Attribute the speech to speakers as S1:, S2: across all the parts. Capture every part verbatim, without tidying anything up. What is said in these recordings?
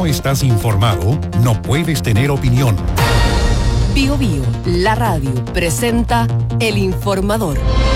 S1: no estás informado, no puedes tener opinión.
S2: Bio Bio, la radio, presenta El Informador.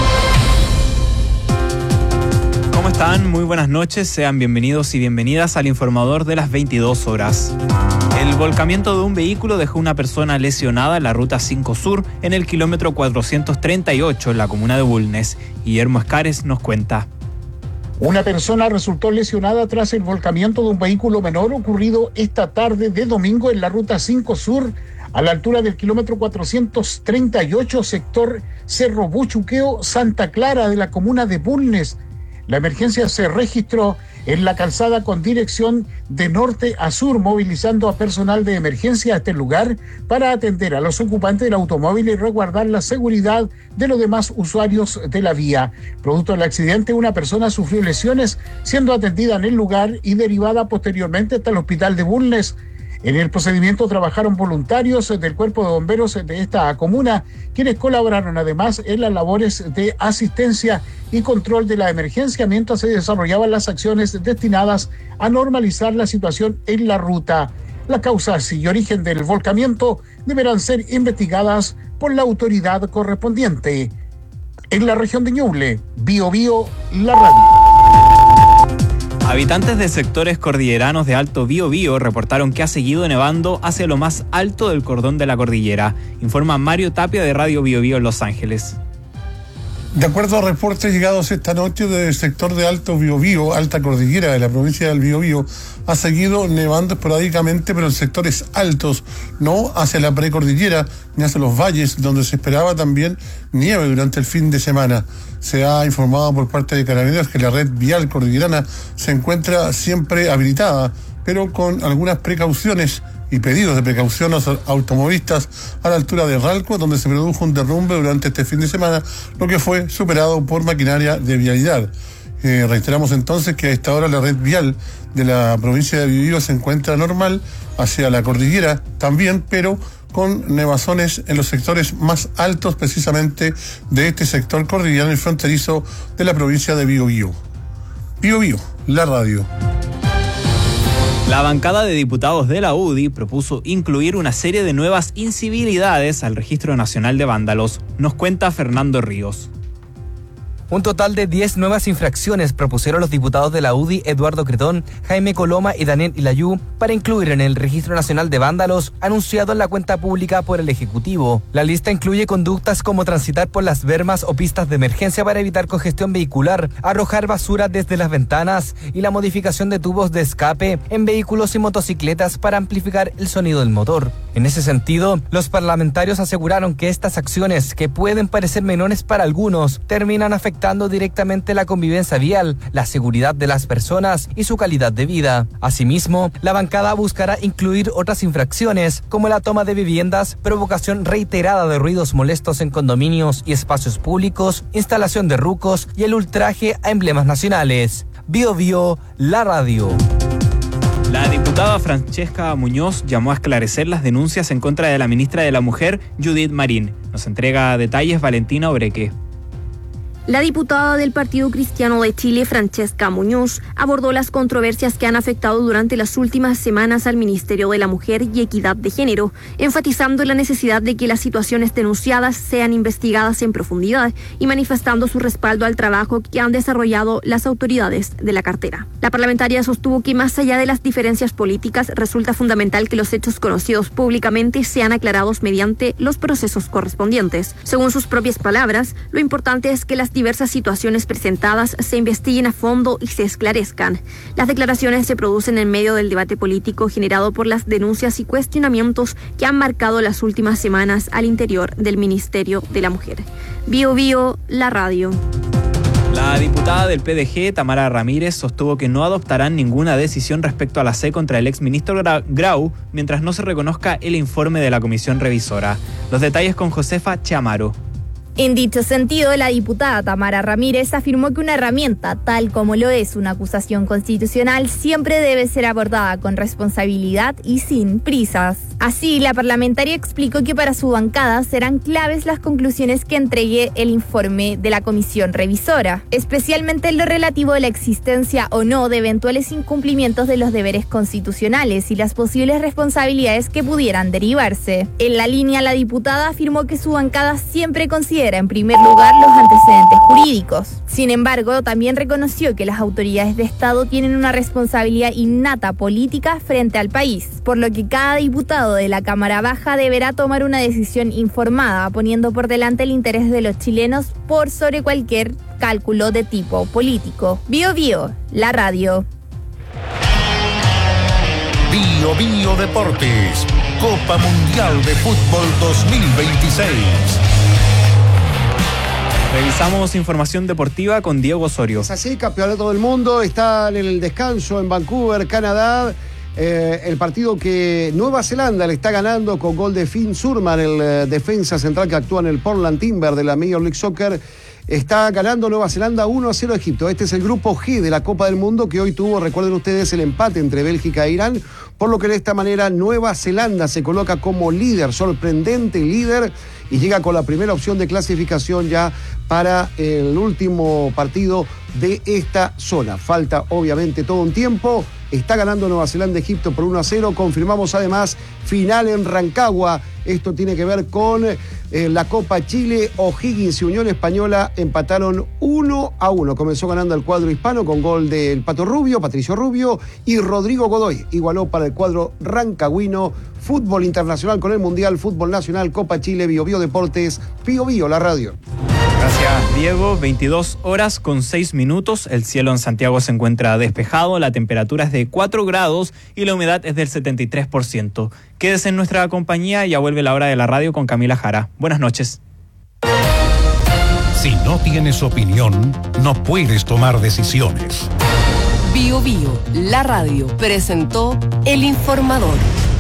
S3: ¿Cómo están? Muy buenas noches, sean bienvenidos y bienvenidas al Informador de las veintidós horas. El volcamiento de un vehículo dejó una persona lesionada en la ruta cinco Sur, en el kilómetro cuatrocientos treinta y ocho, en la comuna de Bulnes. Guillermo Escares nos cuenta.
S4: Una persona resultó lesionada tras el volcamiento de un vehículo menor ocurrido esta tarde de domingo en la ruta cinco Sur, a la altura del kilómetro cuatrocientos treinta y ocho, sector Cerro Buchuqueo, Santa Clara, de la comuna de Bulnes. La emergencia se registró en la calzada con dirección de norte a sur, movilizando a personal de emergencia a este lugar para atender a los ocupantes del automóvil y resguardar la seguridad de los demás usuarios de la vía. Producto del accidente, una persona sufrió lesiones, siendo atendida en el lugar y derivada posteriormente hasta el hospital de Bulnes. En el procedimiento trabajaron voluntarios del Cuerpo de Bomberos de esta comuna, quienes colaboraron además en las labores de asistencia y control de la emergencia mientras se desarrollaban las acciones destinadas a normalizar la situación en la ruta. Las causas y origen del volcamiento deberán ser investigadas por la autoridad correspondiente. En la región de Ñuble, Bio Bio, la radio.
S3: Habitantes de sectores cordilleranos de Alto Biobío reportaron que ha seguido nevando hacia lo más alto del cordón de la cordillera, informa Mario Tapia de Radio Biobío en Los Ángeles.
S5: De acuerdo a reportes llegados esta noche del sector de Alto Biobío, alta cordillera de la provincia del Biobío, ha seguido nevando esporádicamente, pero en sectores altos, no hacia la precordillera ni hacia los valles, donde se esperaba también nieve durante el fin de semana. Se ha informado por parte de Carabineros que la red vial cordillerana se encuentra siempre habilitada, pero con algunas precauciones y pedidos de precaución a los automovilistas a la altura de Ralco, donde se produjo un derrumbe durante este fin de semana, lo que fue superado por maquinaria de vialidad. Eh, reiteramos entonces que a esta hora la red vial de la provincia de Biobío se encuentra normal hacia la cordillera también, pero con nevazones en los sectores más altos precisamente de este sector cordillerano y fronterizo de la provincia de Biobío. Biobío, la radio.
S3: La bancada de diputados de la U D I propuso incluir una serie de nuevas incivilidades al Registro Nacional de Vándalos. Nos cuenta Fernando Ríos.
S6: Un total de diez nuevas infracciones propusieron los diputados de la U D I, Eduardo Cretón, Jaime Coloma y Daniel Ilayú, para incluir en el Registro Nacional de Vándalos, anunciado en la cuenta pública por el Ejecutivo. La lista incluye conductas como transitar por las bermas o pistas de emergencia para evitar congestión vehicular, arrojar basura desde las ventanas y la modificación de tubos de escape en vehículos y motocicletas para amplificar el sonido del motor. En ese sentido, los parlamentarios aseguraron que estas acciones, que pueden parecer menores para algunos, terminan afectando afectando directamente la convivencia vial, la seguridad de las personas y su calidad de vida. Asimismo, la bancada buscará incluir otras infracciones, como la toma de viviendas, provocación reiterada de ruidos molestos en condominios y espacios públicos, instalación de rucos y el ultraje a emblemas nacionales. Bio Bio, la radio.
S3: La diputada Francesca Muñoz llamó a esclarecer las denuncias en contra de la ministra de la Mujer, Judith Marín. Nos entrega detalles Valentina Obreque.
S7: La diputada del Partido Cristiano de Chile, Francesca Muñoz, abordó las controversias que han afectado durante las últimas semanas al Ministerio de la Mujer y Equidad de Género, enfatizando la necesidad de que las situaciones denunciadas sean investigadas en profundidad y manifestando su respaldo al trabajo que han desarrollado las autoridades de la cartera. La parlamentaria sostuvo que más allá de las diferencias políticas, resulta fundamental que los hechos conocidos públicamente sean aclarados mediante los procesos correspondientes. Según sus propias palabras, lo importante es que las diversas situaciones presentadas se investiguen a fondo y se esclarezcan. Las declaraciones se producen en medio del debate político generado por las denuncias y cuestionamientos que han marcado las últimas semanas al interior del Ministerio de la Mujer. Bio Bio, la radio.
S3: La diputada del P D G, Tamara Ramírez, sostuvo que no adoptarán ninguna decisión respecto a la C contra el exministro Grau mientras no se reconozca el informe de la comisión revisora. Los detalles con Josefa Chamaro.
S8: En dicho sentido, la diputada Tamara Ramírez afirmó que una herramienta, tal como lo es una acusación constitucional, siempre debe ser abordada con responsabilidad y sin prisas. Así, la parlamentaria explicó que para su bancada serán claves las conclusiones que entregue el informe de la comisión revisora, especialmente en lo relativo a la existencia o no de eventuales incumplimientos de los deberes constitucionales y las posibles responsabilidades que pudieran derivarse. En la línea, la diputada afirmó que su bancada siempre considera en primer lugar los antecedentes jurídicos. Sin embargo, también reconoció que las autoridades de Estado tienen una responsabilidad innata política frente al país, por lo que cada diputado de la Cámara Baja deberá tomar una decisión informada, poniendo por delante el interés de los chilenos por sobre cualquier cálculo de tipo político. Bio Bio, la radio.
S1: Bio Bio Deportes, Copa Mundial de Fútbol dos mil veintiséis.
S3: Revisamos información deportiva con Diego Osorio.
S9: Es así, campeonato del mundo, está en el descanso en Vancouver, Canadá. Eh, el partido que Nueva Zelanda le está ganando con gol de Finn Surman, el eh, defensa central que actúa en el Portland Timber de la Major League Soccer. Está ganando Nueva Zelanda uno a cero a Egipto. Este es el grupo G de la Copa del Mundo que hoy tuvo, recuerden ustedes, el empate entre Bélgica e Irán, por lo que de esta manera Nueva Zelanda se coloca como líder, sorprendente líder, y llega con la primera opción de clasificación ya para el último partido de esta zona. Falta obviamente todo un tiempo. Está ganando Nueva Zelanda Egipto por uno a cero. Confirmamos además final en Rancagua. Esto tiene que ver con eh, la Copa Chile. O'Higgins y Unión Española empataron uno a uno. Comenzó ganando el cuadro hispano con gol del Pato Rubio, Patricio Rubio, y Rodrigo Godoy igualó para el cuadro rancagüino. Fútbol internacional con el Mundial, fútbol nacional, Copa Chile, Bio Bio Deportes, Bio Bio, la radio.
S3: Gracias, Diego. veintidós horas con seis minutos. El cielo en Santiago se encuentra despejado, la temperatura es de cuatro grados y la humedad es del setenta y tres por ciento. Quédese en nuestra compañía, ya vuelve la hora de la radio con Camila Jara. Buenas noches.
S1: Si no tienes opinión, no puedes tomar decisiones.
S2: Bio Bio, la radio, presentó El Informador.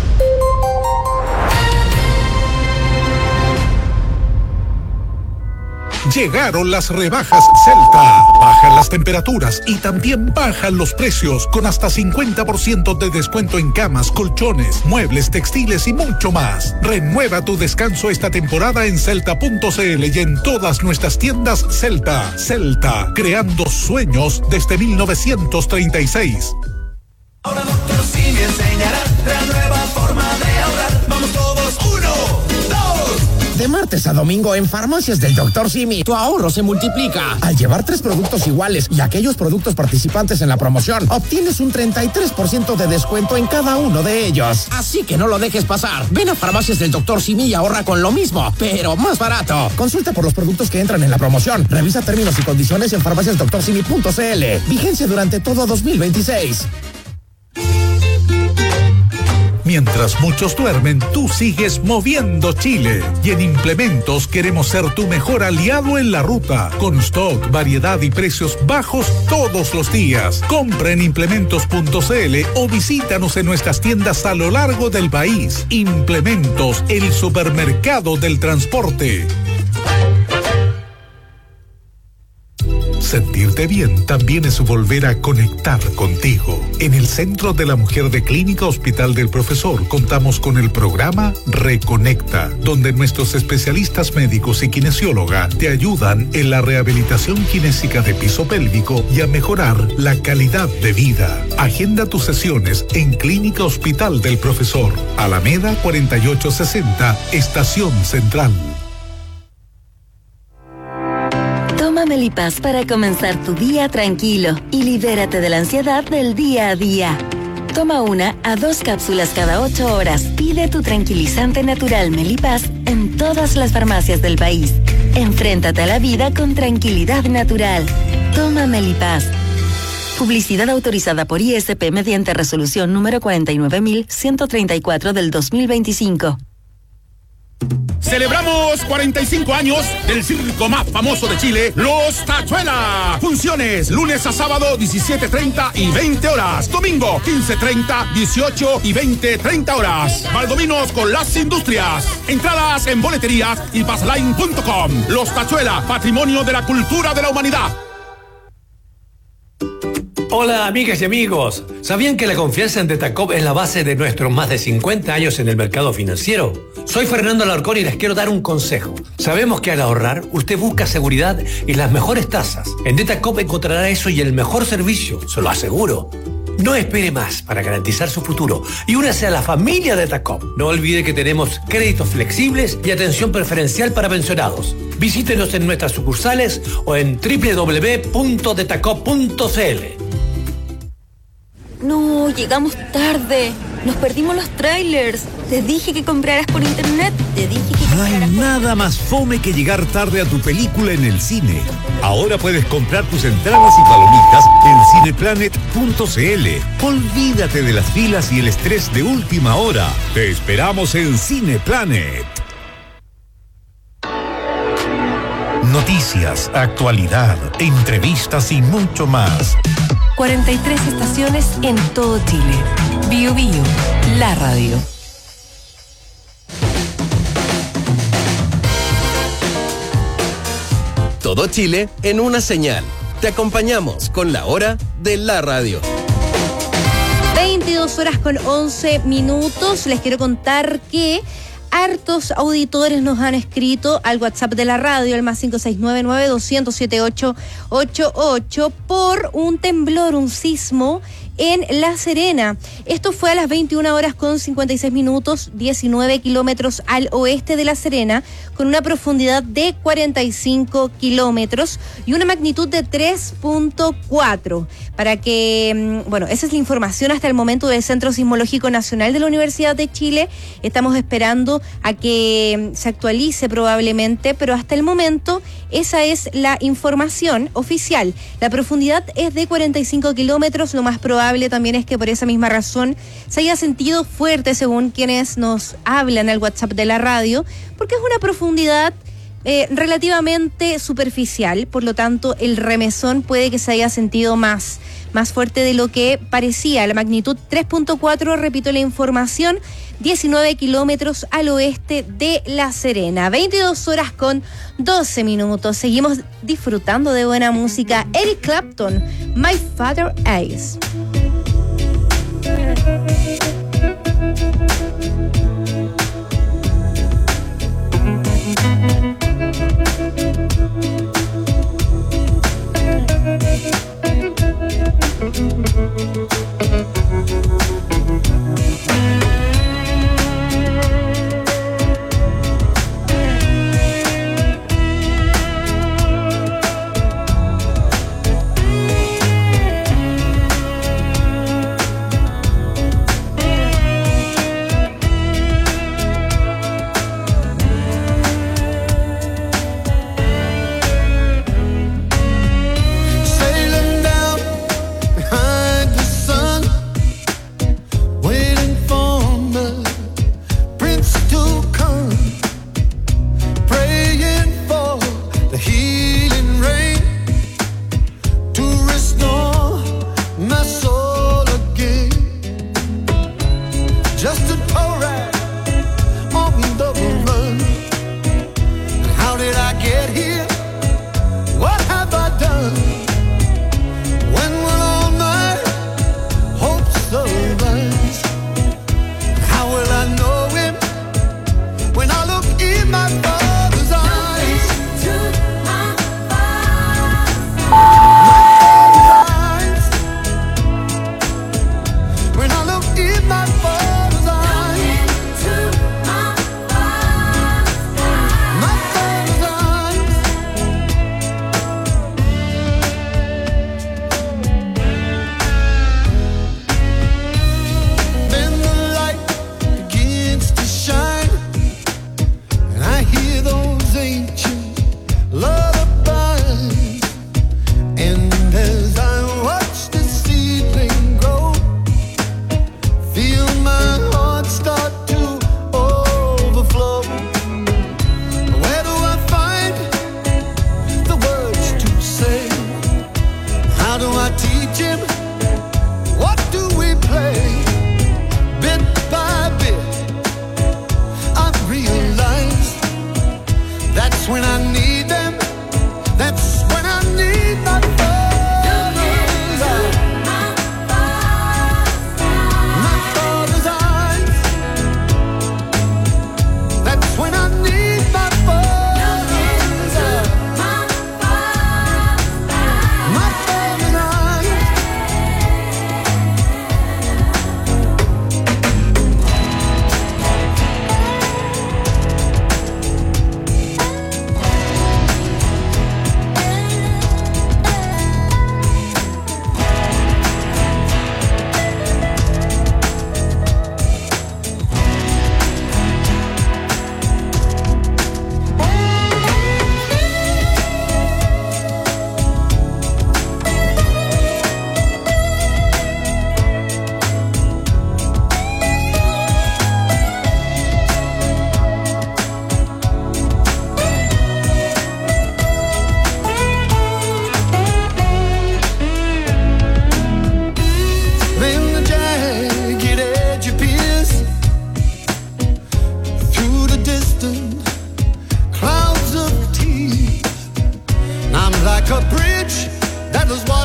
S1: Llegaron las rebajas Celta. Bajan las temperaturas y también bajan los precios con hasta cincuenta por ciento de descuento en camas, colchones, muebles, textiles y mucho más. Renueva tu descanso esta temporada en celta punto c l y en todas nuestras tiendas Celta. Celta, creando sueños desde mil novecientos treinta y seis.
S10: Ahora doctor Simi enseñará la nueva forma de ahorrar. Vamos todos, uno, dos.
S11: De martes a domingo en Farmacias del doctor Simi, tu ahorro se multiplica. Al llevar tres productos iguales y aquellos productos participantes en la promoción, obtienes un treinta y tres por ciento de descuento en cada uno de ellos. Así que no lo dejes pasar. Ven a Farmacias del doctor Simi y ahorra con lo mismo, pero más barato. Consulta por los productos que entran en la promoción. Revisa términos y condiciones en farmacias doctor simi punto c l. Vigencia durante todo dos mil veintiséis.
S1: Mientras muchos duermen, tú sigues moviendo Chile. Y en Implementos queremos ser tu mejor aliado en la ruta. Con stock, variedad y precios bajos todos los días. Compra en implementos punto c l o visítanos en nuestras tiendas a lo largo del país. Implementos, el supermercado del transporte. Sentirte bien también es volver a conectar contigo. En el Centro de la Mujer de Clínica Hospital del Profesor contamos con el programa Reconecta, donde nuestros especialistas médicos y kinesióloga te ayudan en la rehabilitación kinésica de piso pélvico y a mejorar la calidad de vida. Agenda tus sesiones en Clínica Hospital del Profesor, Alameda cuarenta y ocho sesenta, Estación Central.
S12: Toma Melipaz para comenzar tu día tranquilo y libérate de la ansiedad del día a día. Toma una a dos cápsulas cada ocho horas. Pide tu tranquilizante natural Melipaz en todas las farmacias del país. Enfréntate a la vida con tranquilidad natural. Toma Melipaz. Publicidad autorizada por I S P mediante resolución número cuarenta y nueve mil ciento treinta y cuatro del dos mil veinticinco.
S13: Celebramos cuarenta y cinco años del circo más famoso de Chile, Los Tachuela. Funciones lunes a sábado diecisiete treinta y veinte horas. Domingo quince treinta, dieciocho y veinte treinta horas. Valdominos con las industrias. Entradas en boleterías y passline punto com. Los Tachuela, patrimonio de la cultura de la humanidad.
S14: Hola amigas y amigos, ¿sabían que la confianza en Detacop es la base de nuestros más de cincuenta años en el mercado financiero? Soy Fernando Alarcón y les quiero dar un consejo. Sabemos que al ahorrar usted busca seguridad y las mejores tasas. En Detacop encontrará eso y el mejor servicio, se lo aseguro. No espere más para garantizar su futuro y únase a la familia Detacop. No olvide que tenemos créditos flexibles y atención preferencial para pensionados. Visítenos en nuestras sucursales o en doble u doble u doble u punto detacop punto c l.
S12: No, llegamos tarde. Nos perdimos los trailers. Te dije que compraras por internet. Te dije que
S15: No hay nada más fome que llegar tarde a tu película en el cine. Ahora puedes comprar tus entradas y palomitas en cineplanet punto c l. Olvídate de las filas y el estrés de última hora. Te esperamos en Cineplanet.
S1: Noticias, actualidad, entrevistas y mucho más.
S2: cuarenta y tres estaciones en todo Chile. Bio Bio, la radio.
S16: Todo Chile en una señal. Te acompañamos con la hora de la radio.
S17: veintidós horas con once minutos. Les quiero contar que hartos auditores nos han escrito al WhatsApp de la radio, el más cinco seis nueve nueve dos cero siete ocho ocho ocho, por un temblor, un sismo en La Serena. Esto fue a las veintiuna horas con cincuenta y seis minutos, diecinueve kilómetros al oeste de La Serena, con una profundidad de cuarenta y cinco kilómetros y una magnitud de tres punto cuatro. Para que, bueno, esa es la información hasta el momento del Centro Sismológico Nacional de la Universidad de Chile. Estamos esperando a que se actualice probablemente, pero hasta el momento esa es la información oficial. La profundidad es de cuarenta y cinco kilómetros, lo más probable también es que por esa misma razón se haya sentido fuerte, según quienes nos hablan al WhatsApp de la radio, porque es una profundidad eh, relativamente superficial, por lo tanto el remesón puede que se haya sentido más, más fuerte de lo que parecía. La magnitud tres punto cuatro, repito la información, diecinueve kilómetros al oeste de La Serena. veintidós horas con doce minutos. Seguimos disfrutando de buena música. Eric Clapton, My Father Eyes.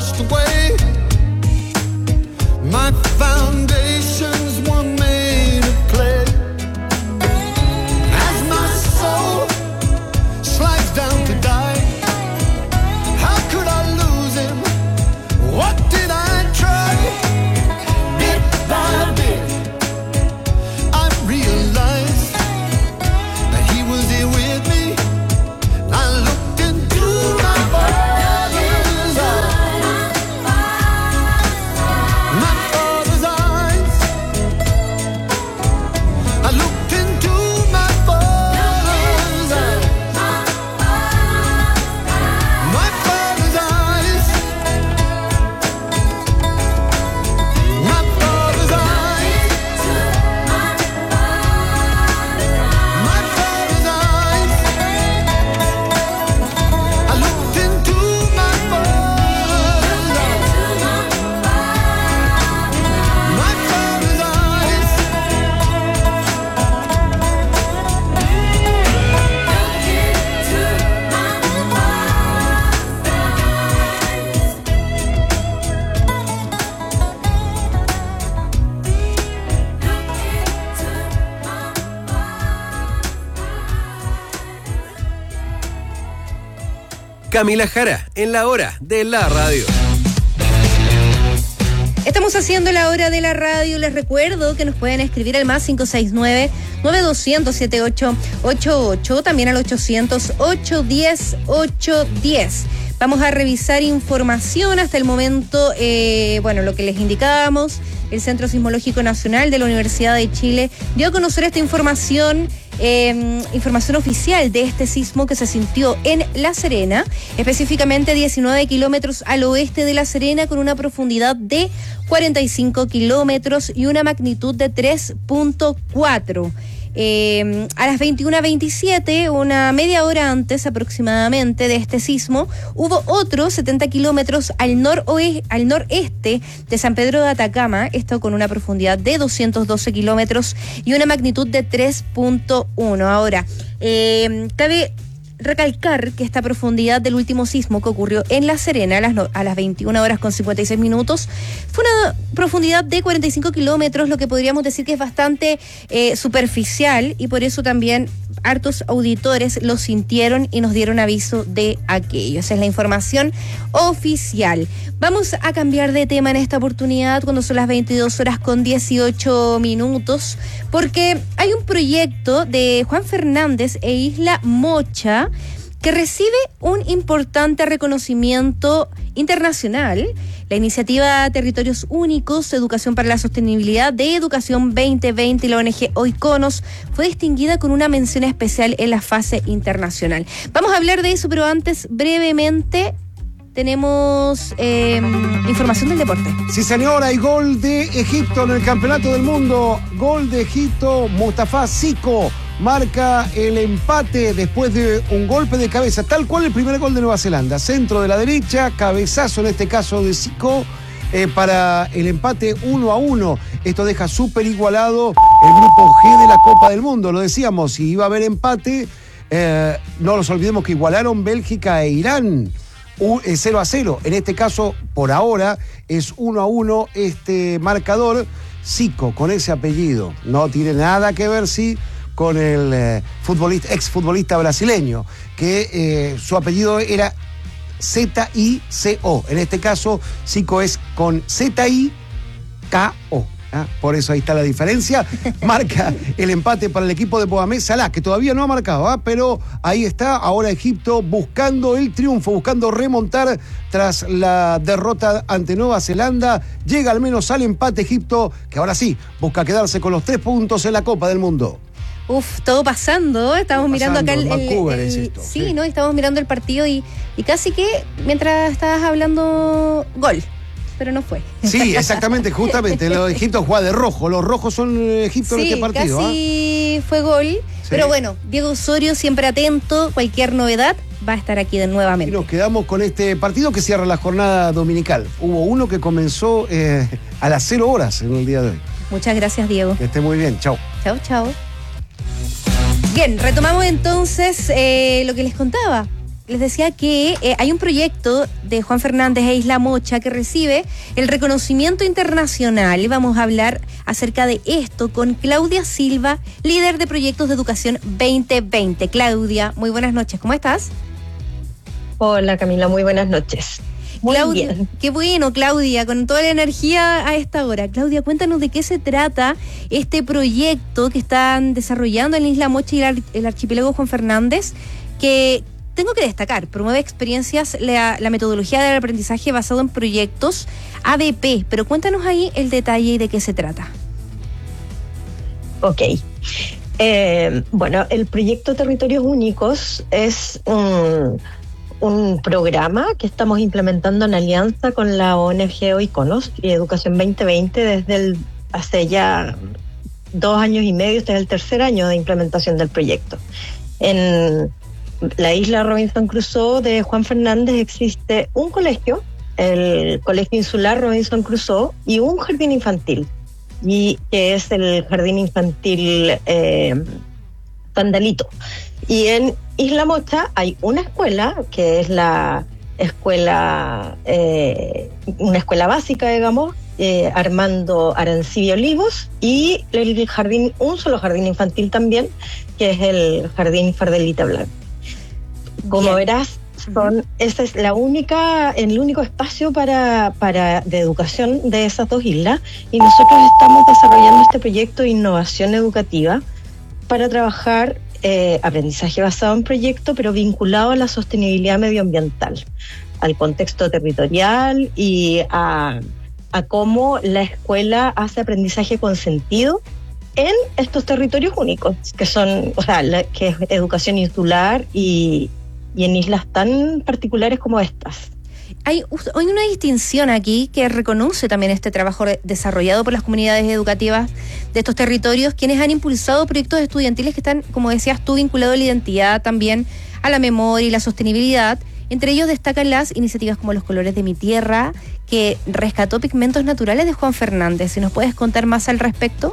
S10: washed away. My foundations were made of clay. As my soul slides down to die, how could I lose him? What did I try? Bit by bit, I realized that he was here with me. I looked into my father's eyes, my father's eyes. I looked into my father's eyes, my father's eyes, my father's eyes, my father's eyes. I looked into my father's eyes, my father's eyes.
S16: Camila Jara, en la hora de la radio.
S17: Estamos haciendo la hora de la radio. Les recuerdo que nos pueden escribir al más cinco seis nueve, nueve dos cero cero, siete ocho ocho ocho, también al ochocientos, ochocientos diez, ochocientos diez. Vamos a revisar información hasta el momento, eh, bueno, lo que les indicábamos. El Centro Sismológico Nacional de la Universidad de Chile dio a conocer esta información, eh, información oficial de este sismo que se sintió en La Serena, específicamente diecinueve kilómetros al oeste de La Serena, con una profundidad de cuarenta y cinco kilómetros y una magnitud de tres punto cuatro. Eh, a las veintiuna veintisiete, una media hora antes aproximadamente de este sismo, hubo otro setenta kilómetros al, noroe, al noreste de San Pedro de Atacama, esto con una profundidad de doscientos doce kilómetros y una magnitud de tres punto uno. Ahora, eh, cabe recalcar que esta profundidad del último sismo que ocurrió en La Serena a las, no, a las veintiuna horas con cincuenta y seis minutos fue una profundidad de cuarenta y cinco kilómetros, lo que podríamos decir que es bastante eh, superficial, y por eso también hartos auditores lo sintieron y nos dieron aviso de aquello. Esa es la información oficial. Vamos a cambiar de tema en esta oportunidad cuando son las veintidós horas con dieciocho minutos, porque hay un proyecto de Juan Fernández e Isla Mocha que recibe un importante reconocimiento internacional. La iniciativa Territorios Únicos, Educación para la Sostenibilidad de Educación veinte veinte y la O N G Oikonos fue distinguida con una mención especial en la fase internacional. Vamos a hablar de eso, pero antes, brevemente, tenemos eh, información del deporte.
S9: Sí, señora, hay gol de Egipto en el Campeonato del Mundo. Gol de Egipto, Mustafa Siko marca el empate después de un golpe de cabeza, tal cual el primer gol de Nueva Zelanda. Centro de la derecha, cabezazo en este caso de Siko, eh, para el empate uno a uno. Esto deja súper igualado el grupo G de la Copa del Mundo. Lo decíamos, si iba a haber empate, eh, no nos olvidemos que igualaron Bélgica e Irán. cero a cero. En este caso, por ahora, es uno a uno este marcador. Siko, con ese apellido, no tiene nada que ver, sí, con el eh, futbolista, exfutbolista brasileño, que eh, su apellido era Z I C O. En este caso, Siko es con Z I K O. ¿Ah? Por eso ahí está la diferencia. Marca el empate para el equipo de Mohamed Salah, que todavía no ha marcado, ¿ah? Pero ahí está. Ahora Egipto buscando el triunfo, buscando remontar tras la derrota ante Nueva Zelanda. Llega al menos al empate Egipto, que ahora sí busca quedarse con los tres puntos en la Copa del Mundo.
S17: Uf, todo pasando, estamos todo mirando
S9: pasando,
S17: acá el, el,
S9: Vancouver
S17: el,
S9: es esto,
S17: sí,
S9: sí,
S17: ¿no? Estamos mirando el partido y, y casi que mientras estabas hablando, gol, pero no fue.
S9: Sí, exactamente, justamente, los Egipto juega de rojo, los rojos son Egipto
S17: sí,
S9: en este partido.
S17: Casi ¿ah? Fue gol, sí. Pero bueno, Diego Osorio siempre atento, cualquier novedad va a estar aquí de nuevamente.
S9: Y nos quedamos con este partido que cierra la jornada dominical. Hubo uno que comenzó eh, a las cero horas en el día de hoy.
S17: Muchas gracias, Diego.
S9: Que esté muy bien, chao.
S17: Chao, chao. Bien, retomamos entonces eh, lo que les contaba. les decía que eh, hay un proyecto de Juan Fernández e Isla Mocha que recibe el reconocimiento internacional. Y vamos a hablar acerca de esto con Claudia Silva, líder de proyectos de educación veinte veinte. Claudia, muy buenas noches, ¿cómo estás?
S18: Hola Camila, muy buenas noches. Muy
S17: Claudia,
S18: bien.
S17: Qué bueno, Claudia, con toda la energía a esta hora. Claudia, cuéntanos de qué se trata este proyecto que están desarrollando en Isla Mocha y el, el archipiélago Juan Fernández, que tengo que destacar, promueve experiencias, la, la metodología del aprendizaje basado en proyectos A B P, pero cuéntanos ahí el detalle y de qué se trata.
S18: Ok. Eh, bueno, el proyecto Territorios Únicos es un... un programa que estamos implementando en alianza con la O N G Oikonos y Educación veinte veinte desde el, hace ya dos años y medio, este es el tercer año de implementación del proyecto. En la isla Robinson Crusoe de Juan Fernández existe un colegio, el Colegio Insular Robinson Crusoe, y un jardín infantil, y que es el Jardín Infantil eh, Pandalito. Y en Isla Mocha hay una escuela, que es la escuela, eh, una escuela básica, digamos, eh, Armando Arancibia Olivos, y el jardín, un solo jardín infantil también, que es el Jardín Fardelita Blanca. Como Bien. verás, son, esa es la única, el único espacio para, para de educación de esas dos islas, y nosotros estamos desarrollando este proyecto de innovación educativa para trabajar Eh, aprendizaje basado en proyecto, pero vinculado a la sostenibilidad medioambiental, al contexto territorial y a, a cómo la escuela hace aprendizaje con sentido en estos territorios únicos, que son, o sea, la, que es educación insular y, y en islas tan particulares como estas.
S17: Hay, hay una distinción aquí que reconoce también este trabajo desarrollado por las comunidades educativas de estos territorios, quienes han impulsado proyectos estudiantiles que están, como decías tú, vinculados a la identidad, también a la memoria y la sostenibilidad. Entre ellos destacan las iniciativas como Los Colores de mi Tierra, que rescató pigmentos naturales de Juan Fernández. ¿Si nos puedes contar más al respecto?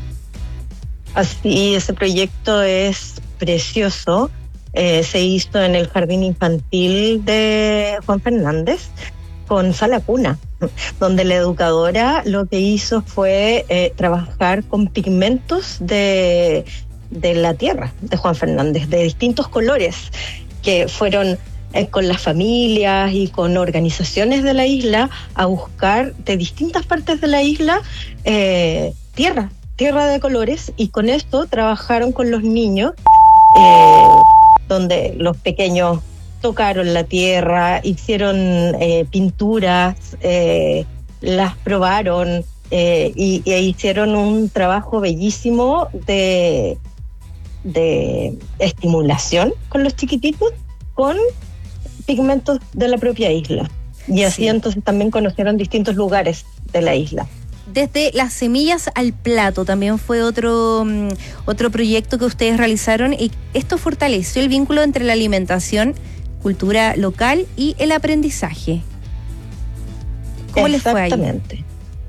S18: Así, ese proyecto es precioso. Eh, se hizo en el jardín infantil de Juan Fernández con sala cuna, donde la educadora lo que hizo fue eh, trabajar con pigmentos de, de la tierra de Juan Fernández, de distintos colores, que fueron eh, con las familias y con organizaciones de la isla a buscar de distintas partes de la isla eh, tierra, tierra de colores, y con esto trabajaron con los niños, eh, donde los pequeños tocaron la tierra, hicieron eh, pinturas, eh, las probaron eh, y, y hicieron un trabajo bellísimo de, de estimulación con los chiquititos, con pigmentos de la propia isla. Y así sí. Entonces también conocieron distintos lugares de la isla.
S17: Desde las semillas al plato también fue otro, um, otro proyecto que ustedes realizaron, y esto fortaleció el vínculo entre la alimentación, cultura local y el aprendizaje. ¿Cómo les fue ahí?
S18: Exactamente.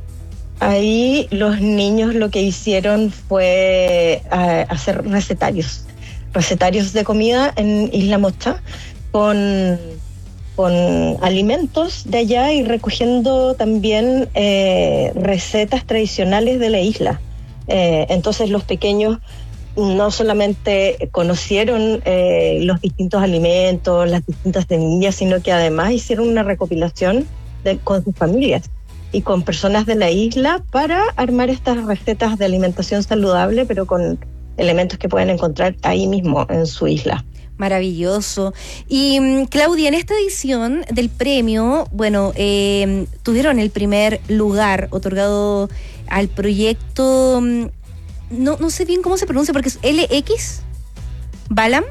S18: Ahí los niños lo que hicieron fue uh, hacer recetarios, recetarios de comida en Isla Mocha con... con alimentos de allá y recogiendo también eh, recetas tradicionales de la isla. Eh, entonces los pequeños no solamente conocieron eh, los distintos alimentos, las distintas semillas, sino que además hicieron una recopilación de, con sus familias y con personas de la isla para armar estas recetas de alimentación saludable, pero con elementos que pueden encontrar ahí mismo en su isla.
S17: Maravilloso. Y Claudia, en esta edición del premio, bueno, eh, tuvieron el primer lugar otorgado al proyecto, no, no sé bien cómo se pronuncia, porque es L X Balam,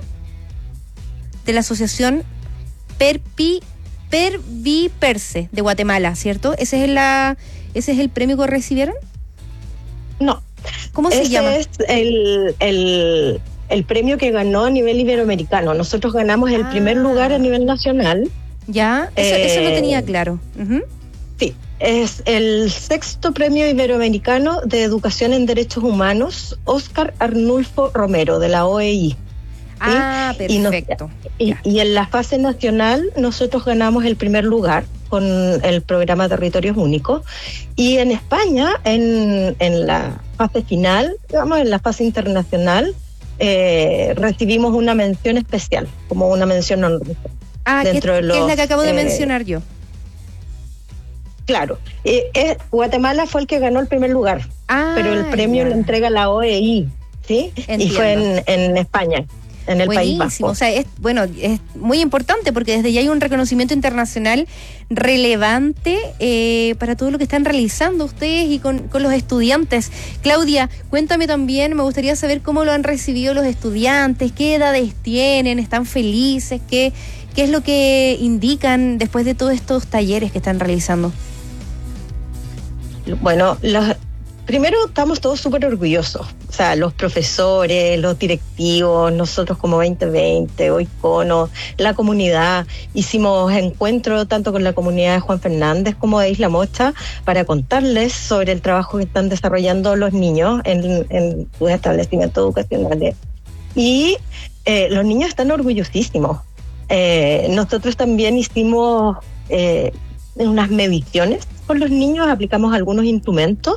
S17: de la asociación Perpi, Perviperse de Guatemala, ¿cierto? ¿Ese es, la, ese es el premio que recibieron?
S18: No.
S17: ¿Cómo se
S18: ese
S17: llama?
S18: Es el... el... el premio que ganó a nivel iberoamericano. Nosotros ganamos el ah. primer lugar a nivel nacional.
S17: Ya, eso, eh, eso lo tenía claro. Uh-huh.
S18: Sí, es el sexto premio iberoamericano de educación en derechos humanos, Óscar Arnulfo Romero, de la O E I.
S8: Ah,
S18: Y, nos-
S8: perfecto.
S18: y, y en la fase nacional nosotros ganamos el primer lugar con el programa Territorios Únicos. Y en España, en, en la fase final, digamos, en la fase internacional, eh, recibimos una mención especial, como una mención honrosa.
S8: Ah, que,
S18: dentro de
S8: que
S18: los,
S8: es la que acabo de
S18: eh,
S8: mencionar yo.
S18: Claro, eh, eh, Guatemala fue el que ganó el primer lugar,
S8: Ah,
S18: pero el premio
S8: ya.
S18: lo entrega la O E I, ¿sí?
S8: Entiendo.
S18: Y fue en, en España, en el País
S8: Buenísimo,
S18: Vasco.
S8: o sea, es, bueno, es muy importante porque desde ya hay un reconocimiento internacional relevante eh, para todo lo que están realizando ustedes y con, con los estudiantes. Claudia, cuéntame también, me gustaría saber cómo lo han recibido los estudiantes, qué edades tienen, están felices, qué, qué es lo que indican después de todos estos talleres que están realizando.
S18: Bueno, los, primero estamos todos súper orgullosos, o sea, los profesores, los directivos, nosotros como veinte veinte, OICONO, la comunidad, hicimos encuentros tanto con la comunidad de Juan Fernández como de Isla Mocha para contarles sobre el trabajo que están desarrollando los niños en, en sus establecimientos educacionales. Y eh, los niños están orgullosísimos. Eh, nosotros también hicimos eh, unas mediciones con los niños, aplicamos algunos instrumentos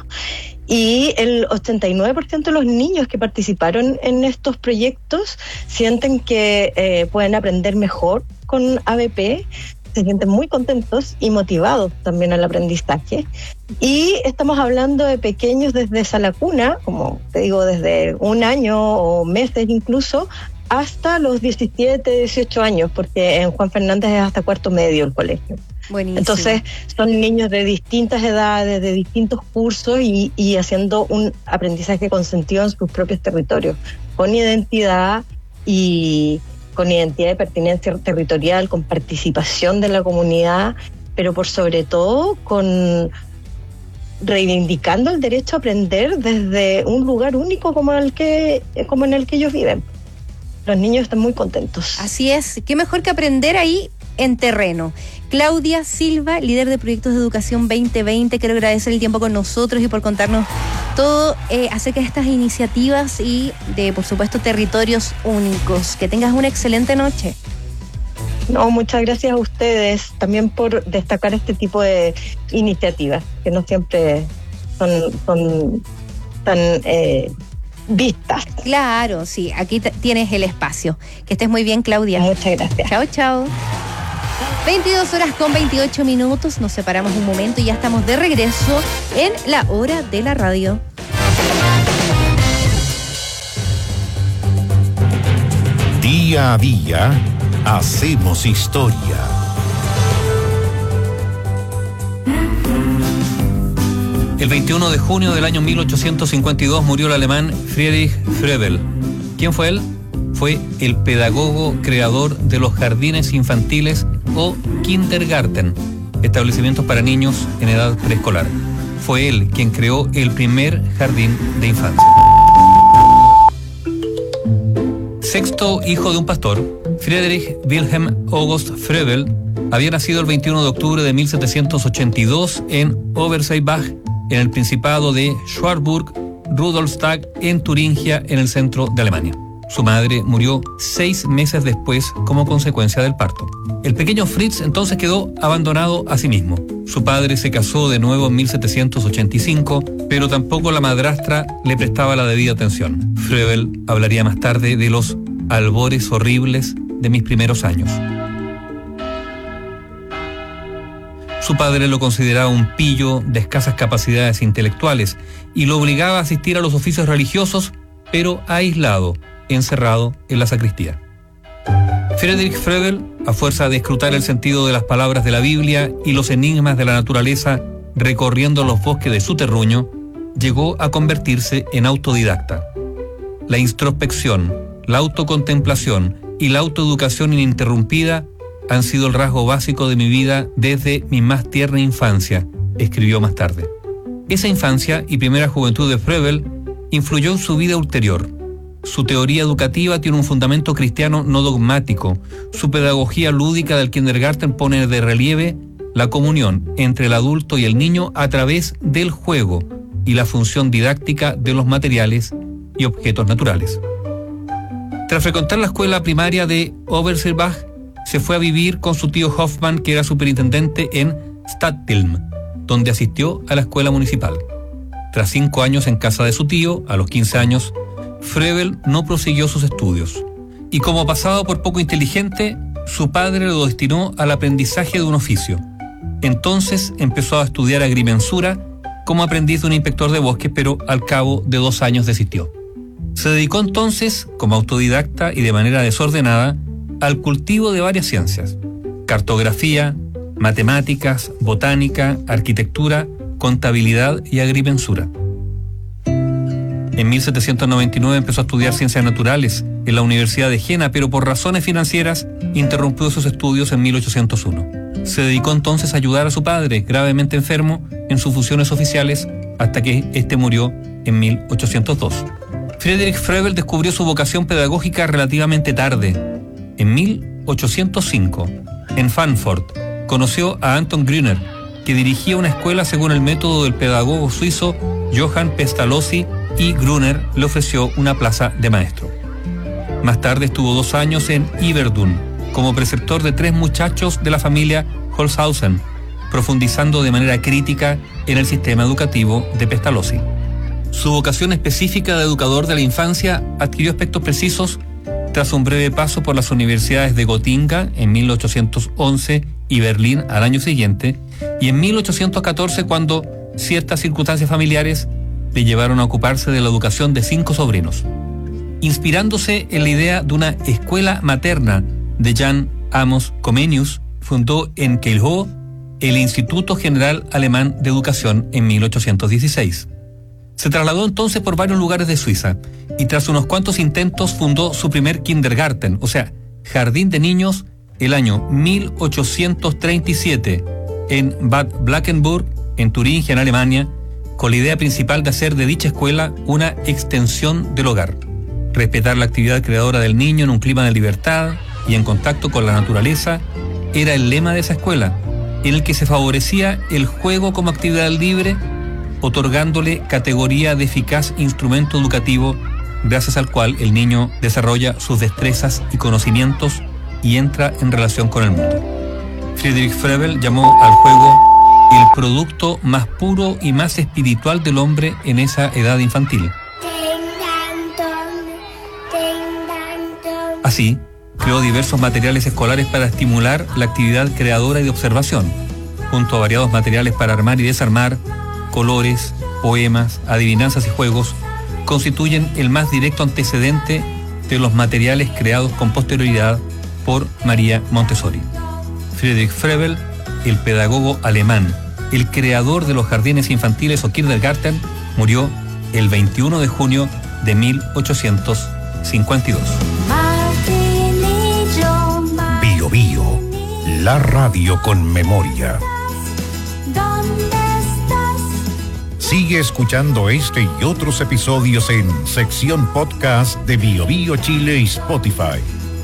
S18: y el ochenta y nueve por ciento de los niños que participaron en estos proyectos sienten que eh, pueden aprender mejor con A B P, se sienten muy contentos y motivados también al aprendizaje. Y estamos hablando de pequeños desde sala cuna, como te digo, desde un año o meses incluso, hasta los diecisiete, dieciocho años, porque en Juan Fernández es hasta cuarto medio el colegio.
S8: Buenísimo.
S18: Entonces son niños de distintas edades, de distintos cursos y, y haciendo un aprendizaje con sentido en sus propios territorios, con identidad y con identidad de pertinencia territorial, con participación de la comunidad, pero por sobre todo con reivindicando el derecho a aprender desde un lugar único como el que como en el que ellos viven. Los niños están muy contentos.
S8: Así es, qué mejor que aprender ahí en terreno. Claudia Silva, líder de proyectos de educación veinte veinte, quiero agradecer el tiempo con nosotros y por contarnos todo eh, acerca de estas iniciativas y de, por supuesto, territorios únicos. Que tengas una excelente noche.
S18: No, muchas gracias a ustedes también por destacar este tipo de iniciativas, que no siempre son, son tan eh, vistas.
S8: Claro, sí, aquí t- tienes el espacio. Que estés muy bien, Claudia.
S18: Muchas gracias.
S8: Chao, chao. veintidós horas con veintiocho minutos, nos separamos un momento y ya estamos de regreso en la hora de la radio.
S15: Día a día hacemos historia.
S19: El veintiuno de junio del año mil ochocientos cincuenta y dos murió el alemán Friedrich Froebel. ¿Quién fue él? Fue el pedagogo creador de los jardines infantiles o Kindergarten, establecimientos para niños en edad preescolar. Fue él quien creó el primer jardín de infancia. Sexto hijo de un pastor, Friedrich Wilhelm August Froebel había nacido el veintiuno de octubre de mil setecientos ochenta y dos en Oberseibach, en el Principado de Schwarzenburg-Rudolstadt, en Turingia, en el centro de Alemania. Su madre murió seis meses después como consecuencia del parto. El pequeño Fritz entonces quedó abandonado a sí mismo. Su padre se casó de nuevo en mil setecientos ochenta y cinco, pero tampoco la madrastra le prestaba la debida atención. Froebel hablaría más tarde de los albores horribles de mis primeros años. Su padre lo consideraba un pillo de escasas capacidades intelectuales y lo obligaba a asistir a los oficios religiosos, pero aislado, encerrado en la sacristía. Friedrich Froebel, a fuerza de escrutar el sentido de las palabras de la Biblia y los enigmas de la naturaleza recorriendo los bosques de su terruño, llegó a convertirse en autodidacta. La introspección, la autocontemplación y la autoeducación ininterrumpida han sido el rasgo básico de mi vida desde mi más tierna infancia, escribió más tarde. Esa infancia y primera juventud de Froebel influyó en su vida ulterior. Su teoría educativa tiene un fundamento cristiano no dogmático. Su pedagogía lúdica del kindergarten pone de relieve la comunión entre el adulto y el niño a través del juego y la función didáctica de los materiales y objetos naturales. Tras frecuentar la escuela primaria de Oberserbach, se fue a vivir con su tío Hoffmann, que era superintendente en Stadtilm, donde asistió a la escuela municipal. Tras cinco años en casa de su tío, a los quince años, Frebel no prosiguió sus estudios. Y como pasaba por poco inteligente, su padre lo destinó al aprendizaje de un oficio. Entonces empezó a estudiar agrimensura como aprendiz de un inspector de bosques, pero al cabo de dos años desistió. Se dedicó entonces, como autodidacta y de manera desordenada, al cultivo de varias ciencias: cartografía, matemáticas, botánica, arquitectura, contabilidad y agrimensura. En mil setecientos noventa y nueve empezó a estudiar ciencias naturales en la Universidad de Jena, pero por razones financieras interrumpió sus estudios en mil ochocientos uno. Se dedicó entonces a ayudar a su padre, gravemente enfermo, en sus funciones oficiales, hasta que éste murió en mil ochocientos dos. Friedrich Frebel descubrió su vocación pedagógica relativamente tarde. En mil ochocientos cinco, en Frankfurt, conoció a Anton Grüner, que dirigía una escuela según el método del pedagogo suizo Johann Pestalozzi, y Grüner le ofreció una plaza de maestro. Más tarde estuvo dos años en Yverdon como preceptor de tres muchachos de la familia Holzhausen, profundizando de manera crítica en el sistema educativo de Pestalozzi. Su vocación específica de educador de la infancia adquirió aspectos precisos tras un breve paso por las universidades de Gotinga en mil ochocientos once y Berlín al año siguiente, y en mil ochocientos catorce, cuando ciertas circunstancias familiares le llevaron a ocuparse de la educación de cinco sobrinos. Inspirándose en la idea de una escuela materna de Jan Amos Comenius, fundó en Keilhof el Instituto General Alemán de Educación en mil ochocientos dieciséis. Se trasladó entonces por varios lugares de Suiza y tras unos cuantos intentos fundó su primer kindergarten, o sea, jardín de niños, el año mil ochocientos treinta y siete en Bad Blankenburg, en Turingia, en Alemania, con la idea principal de hacer de dicha escuela una extensión del hogar. Respetar la actividad creadora del niño en un clima de libertad y en contacto con la naturaleza era el lema de esa escuela, en el que se favorecía el juego como actividad libre, otorgándole categoría de eficaz instrumento educativo, gracias al cual el niño desarrolla sus destrezas y conocimientos y entra en relación con el mundo. Friedrich Frebel llamó al juego el producto más puro y más espiritual del hombre en esa edad infantil. Así, creó diversos materiales escolares para estimular la actividad creadora y de observación, junto a variados materiales para armar y desarmar, colores, poemas, adivinanzas y juegos, constituyen el más directo antecedente de los materiales creados con posterioridad por María Montessori. Friedrich Frebel, el pedagogo alemán, el creador de los jardines infantiles o kindergarten, murió el veintiuno de junio de mil ochocientos cincuenta y dos.
S1: Bio Bio, la radio con memoria. Sigue escuchando este y otros episodios en sección podcast de Bio Bio Chile y Spotify.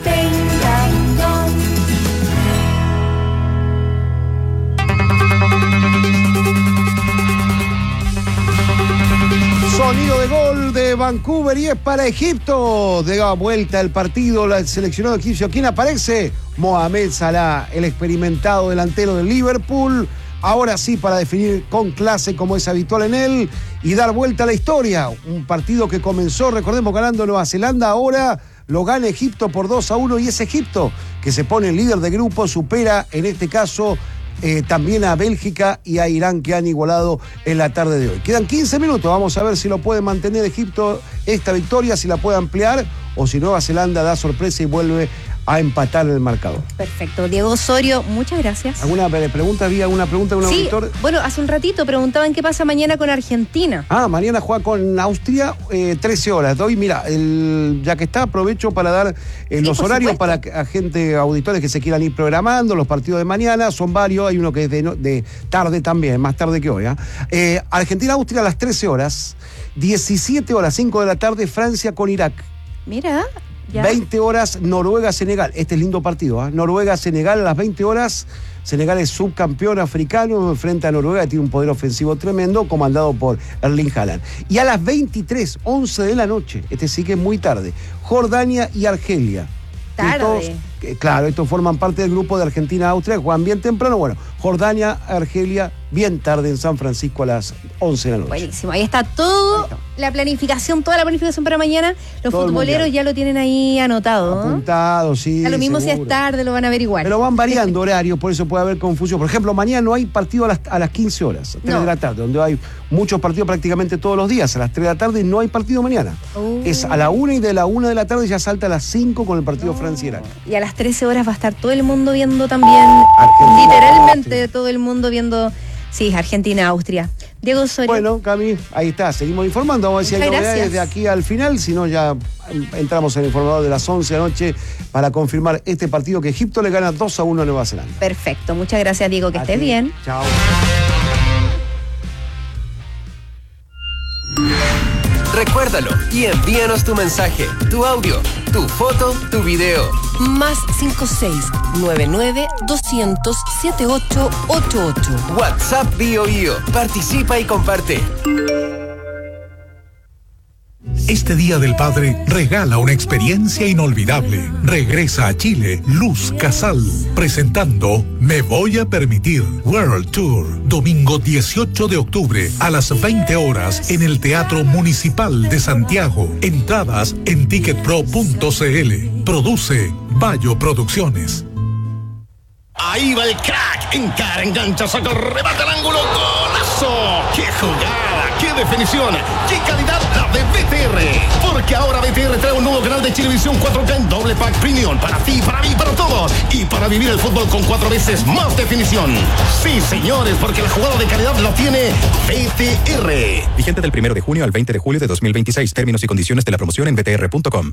S9: Sonido de gol de Vancouver y es para Egipto. Da vuelta el partido, el seleccionado egipcio. ¿Quién aparece? Mohamed Salah, el experimentado delantero del Liverpool. Ahora sí, para definir con clase, como es habitual en él, y dar vuelta a la historia. Un partido que comenzó, recordemos, ganando Nueva Zelanda, ahora lo gana Egipto por dos a uno y es Egipto que se pone líder de grupo, supera en este caso eh, también a Bélgica y a Irán, que han igualado en la tarde de hoy. Quedan quince minutos, vamos a ver si lo puede mantener Egipto esta victoria, si la puede ampliar o si Nueva Zelanda da sorpresa y vuelve a empatar el marcador.
S17: Perfecto. Diego Osorio, muchas gracias.
S9: ¿Alguna pregunta? ¿Había alguna pregunta de un
S17: sí,
S9: auditor?
S17: Bueno, hace un ratito preguntaban qué pasa mañana con Argentina.
S9: Ah, mañana juega con Austria, eh, trece horas. Hoy, mira, el, ya que está, aprovecho para dar eh,
S17: sí,
S9: los horarios
S17: supuesto.
S9: para a gente, auditores que se quieran ir programando. Los partidos de mañana son varios, hay uno que es de, no, de tarde también, más tarde que hoy. ¿eh? Eh, Argentina-Austria a las trece horas, diecisiete horas, cinco de la tarde, Francia con Irak.
S17: Mira, ¿Ya?
S9: veinte horas, Noruega-Senegal. Este es lindo partido, ¿eh? Noruega-Senegal a las veinte horas. Senegal es subcampeón africano frente a Noruega, tiene un poder ofensivo tremendo, comandado por Erling Haaland. Y a las veintitrés, once de la noche, este sí que es muy tarde, Jordania y Argelia.
S17: Tarde.
S9: Estos, eh, claro, estos forman parte del grupo de Argentina-Austria, juegan bien temprano. Bueno, Jordania, Argelia, bien tarde en San Francisco a las once de la noche.
S17: Buenísimo, ahí está todo, ahí está. La planificación, toda la planificación para mañana. Los todo futboleros ya lo tienen ahí anotado.
S9: Apuntado, sí.
S17: A lo mismo
S9: seguro.
S17: Si es tarde, lo van a ver igual.
S9: Pero van variando horarios, por eso puede haber confusión. Por ejemplo, mañana no hay partido a las, a las quince horas, tres no. de la tarde, donde hay muchos partidos prácticamente todos los días. A las tres de la tarde no hay partido mañana. Uh. Es a la una y de la una de la tarde ya salta a las cinco con el partido no. Francia-Irak.
S17: Y a las trece horas va a estar todo el mundo viendo también, Argentina, literalmente Austria. Todo el mundo viendo, sí, Argentina-Austria. Diego Soria.
S9: Bueno, Cami, ahí está, seguimos informando. Vamos a ver si hay
S17: Muchas
S9: novedades
S17: gracias.
S9: de aquí al final, si no ya entramos en el informador de las once de la noche para confirmar este partido que Egipto le gana dos a uno a Nueva Zelanda.
S17: Perfecto, muchas gracias, Diego, que
S9: a
S17: estés
S9: ti.
S17: bien.
S9: Chao.
S16: Recuérdalo y envíanos tu mensaje, tu audio, tu foto, tu video.
S2: Más cinco seis nueve nueve doscientos setenta y ocho ochenta y ocho.
S16: WhatsApp Bio Bio. Participa y comparte.
S1: Este Día del Padre regala una experiencia inolvidable. Regresa a Chile Luz Casal, presentando Me Voy a Permitir World Tour, domingo dieciocho de octubre a las veinte horas en el Teatro Municipal de Santiago. Entradas en ticketpro punto cl. Produce Bayo Producciones.
S13: Ahí va el crack, encara, engancha, saca, remata el ángulo, golazo. ¡Qué jugada! ¡Qué definición! ¡Qué calidad la de B T R! Porque ahora B T R trae un nuevo canal de Chilevisión cuatro K en doble pack premium para ti, para mí, para todos. Y para vivir el fútbol con cuatro veces más definición. Sí, señores, porque la jugada de calidad la tiene B T R.
S20: Vigente del primero de junio al veinte de julio de dos mil veintiséis. Términos y condiciones de la promoción en b t r punto com.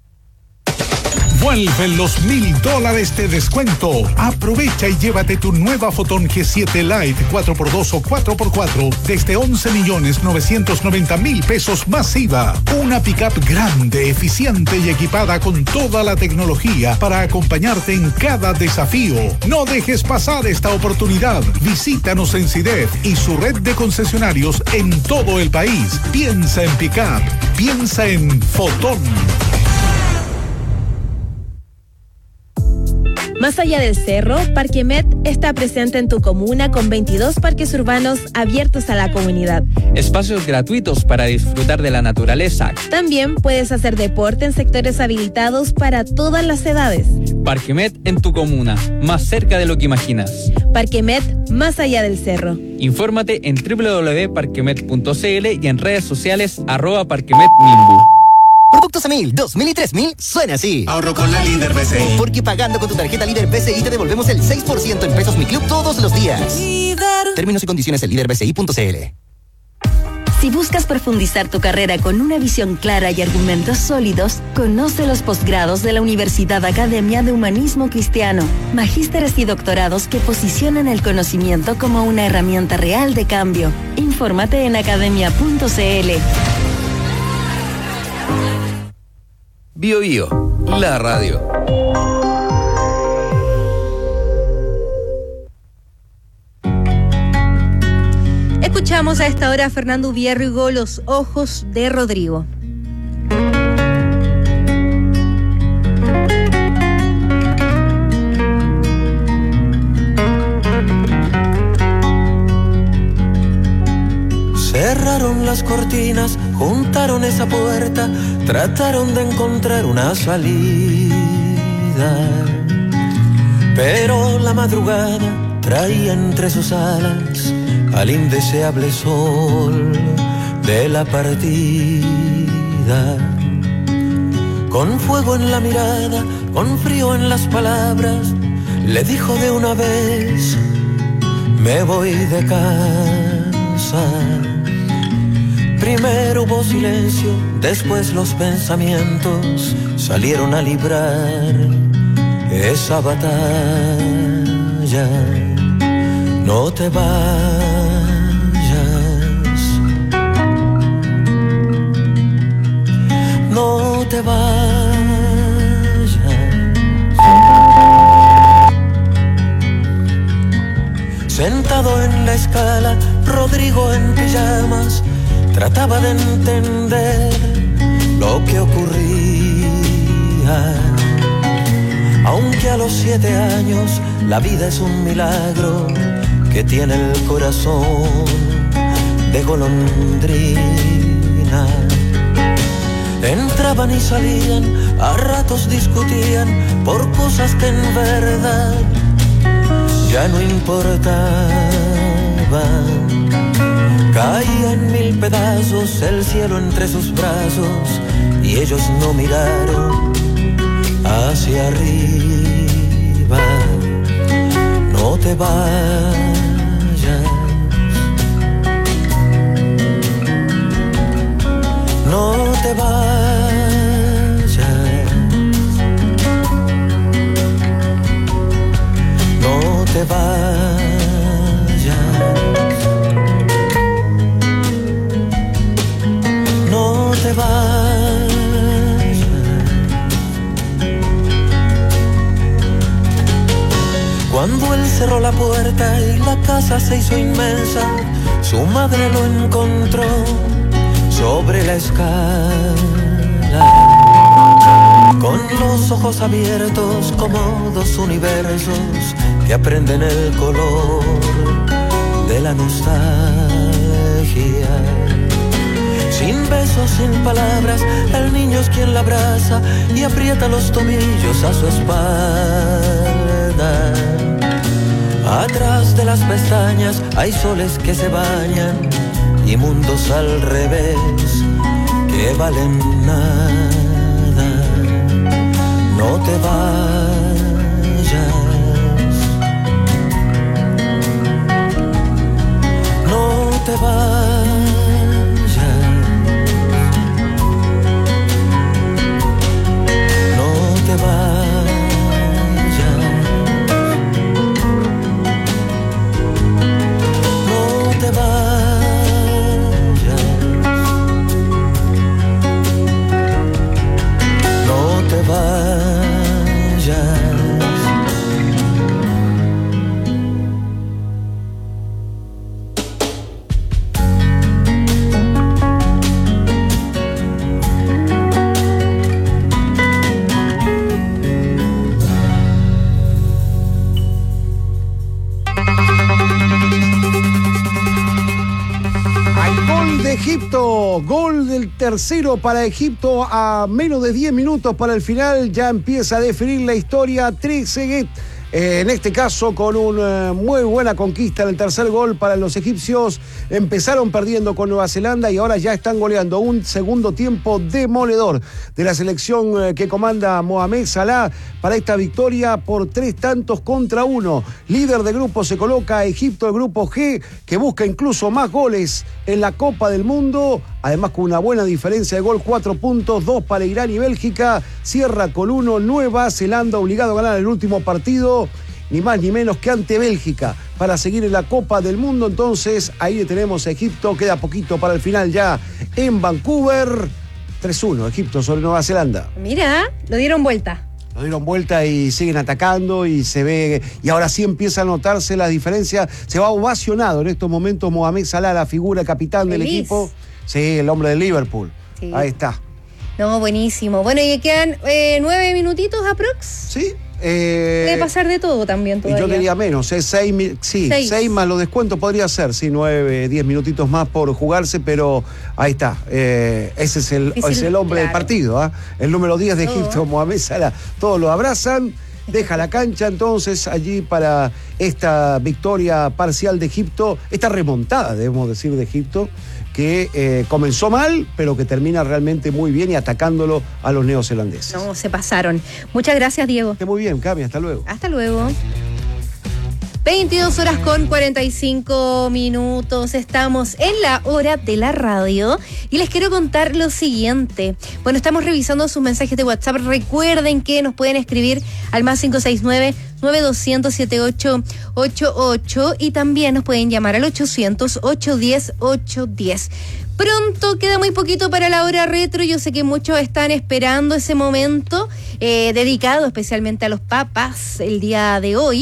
S1: Vuelven los mil dólares de descuento. Aprovecha y llévate tu nueva Fotón G siete Lite cuatro por dos o cuatro por cuatro desde once millones novecientos noventa mil pesos más I V A. Una pickup grande, eficiente y equipada con toda la tecnología para acompañarte en cada desafío. No dejes pasar esta oportunidad. Visítanos en SIDEF y su red de concesionarios en todo el país. Piensa en pickup. Piensa en Fotón.
S21: Más allá del cerro, Parquemet está presente en tu comuna con veintidós parques urbanos abiertos a la comunidad.
S22: Espacios gratuitos para disfrutar de la naturaleza.
S21: También puedes hacer deporte en sectores habilitados para todas las edades.
S22: Parquemet en tu comuna, más cerca de lo que imaginas.
S21: Parquemet, más allá del cerro.
S22: Infórmate en doble u doble u doble u punto parquemet punto c l y en redes sociales arroba Parquemet Nimbu.
S23: Productos a mil, dos mil y tres mil suena así.
S24: Ahorro con la Líder B C I.
S23: Porque pagando con tu tarjeta Líder B C I te devolvemos el seis por ciento en pesos Mi Club todos los días. Líder. Términos y condiciones en líder b c i punto c l.
S12: Si buscas profundizar tu carrera con una visión clara y argumentos sólidos, conoce los posgrados de la Universidad Academia de Humanismo Cristiano. Magísteres y doctorados que posicionan el conocimiento como una herramienta real de cambio. Infórmate en academia punto c l.
S16: Bio Bio, la radio.
S17: Escuchamos a esta hora a Fernando Ubiergo, Los Ojos de Rodrigo.
S25: Cerraron las cortinas, juntaron esa puerta, trataron de encontrar una salida. Pero la madrugada traía entre sus alas al indeseable sol de la partida. Con fuego en la mirada, con frío en las palabras, le dijo de una vez: me voy de casa. Primero hubo silencio, después los pensamientos salieron a librar esa batalla. No te vayas, no te vayas. Sentado en la escala, Rodrigo en pijamas trataba de entender lo que ocurría. Aunque a los siete años la vida es un milagro que tiene el corazón de golondrina. Entraban y salían, a ratos discutían por cosas que en verdad ya no importaban. Caía en mil pedazos el cielo entre sus brazos y ellos no miraron hacia arriba. No te vayas, no te vayas, no te vayas, no te vayas. Cuando él cerró la puerta y la casa se hizo inmensa, su madre lo encontró sobre la escala, con los ojos abiertos como dos universos que aprenden el color de la nostalgia. Sin besos, sin palabras, el niño es quien la abraza y aprieta los tobillos a su espalda. Atrás de las pestañas hay soles que se bañan y mundos al revés que valen nada. No te vayas, no te vayas, no te vayas.
S9: Egipto, gol del tercero para Egipto a menos de diez minutos para el final. Ya empieza a definir la historia. Trezeguet, eh, en este caso con una muy buena conquista en el tercer gol para los egipcios. Empezaron perdiendo con Nueva Zelanda y ahora ya están goleando. Un segundo tiempo demoledor de la selección eh, que comanda Mohamed Salah para esta victoria por tres tantos contra uno. Líder de grupo se coloca Egipto, el grupo G, que busca incluso más goles en la Copa del Mundo, además con una buena diferencia de gol, cuatro puntos, dos para Irán y Bélgica. Cierra con uno Nueva Zelanda, obligado a ganar el último partido, ni más ni menos que ante Bélgica, para seguir en la Copa del Mundo. Entonces ahí le tenemos a Egipto, queda poquito para el final ya en Vancouver. tres uno Egipto sobre Nueva Zelanda.
S17: Mira, lo dieron vuelta.
S9: Lo dieron vuelta y siguen atacando y se ve, y ahora sí empieza a notarse la diferencia. Se va ovacionado en estos momentos Mohamed Salah, la figura capitán
S17: Feliz.
S9: del equipo. Sí, el hombre del Liverpool.
S17: Sí.
S9: Ahí está.
S17: No, buenísimo. Bueno, y quedan eh, nueve minutitos aprox.
S9: Sí. Eh,
S17: Puede pasar de todo también
S9: y
S17: todavía.
S9: yo diría menos, ¿eh? seis, sí,
S17: Seis.
S9: seis más los descuentos podría ser, sí, nueve, diez minutitos más por jugarse, pero ahí está. Eh, ese es el,
S17: Es el-
S9: es el hombre
S17: claro.
S9: del partido, ¿ah? El número diez de
S17: Todo.
S9: Egipto, Mohamed Salah. Todos lo abrazan, deja la cancha entonces allí para esta victoria parcial de Egipto, esta remontada, debemos decir, de Egipto, que eh, comenzó mal, pero que termina realmente muy bien y atacándolo a los neozelandeses.
S17: No, se pasaron. Muchas gracias, Diego.
S9: Que muy bien, Cami, hasta luego.
S17: Hasta luego. veintidós horas con cuarenta y cinco minutos. Estamos en la hora de la radio y les quiero contar lo siguiente. Bueno, estamos revisando sus mensajes de WhatsApp. Recuerden que nos pueden escribir al más cinco seis nueve, nueve dos cero cero, siete ocho ocho ocho y también nos pueden llamar al ochocientos, ochocientos diez, ochocientos diez. Pronto, queda muy poquito para la hora retro. Yo sé que muchos están esperando ese momento eh, dedicado especialmente a los papás el día de hoy.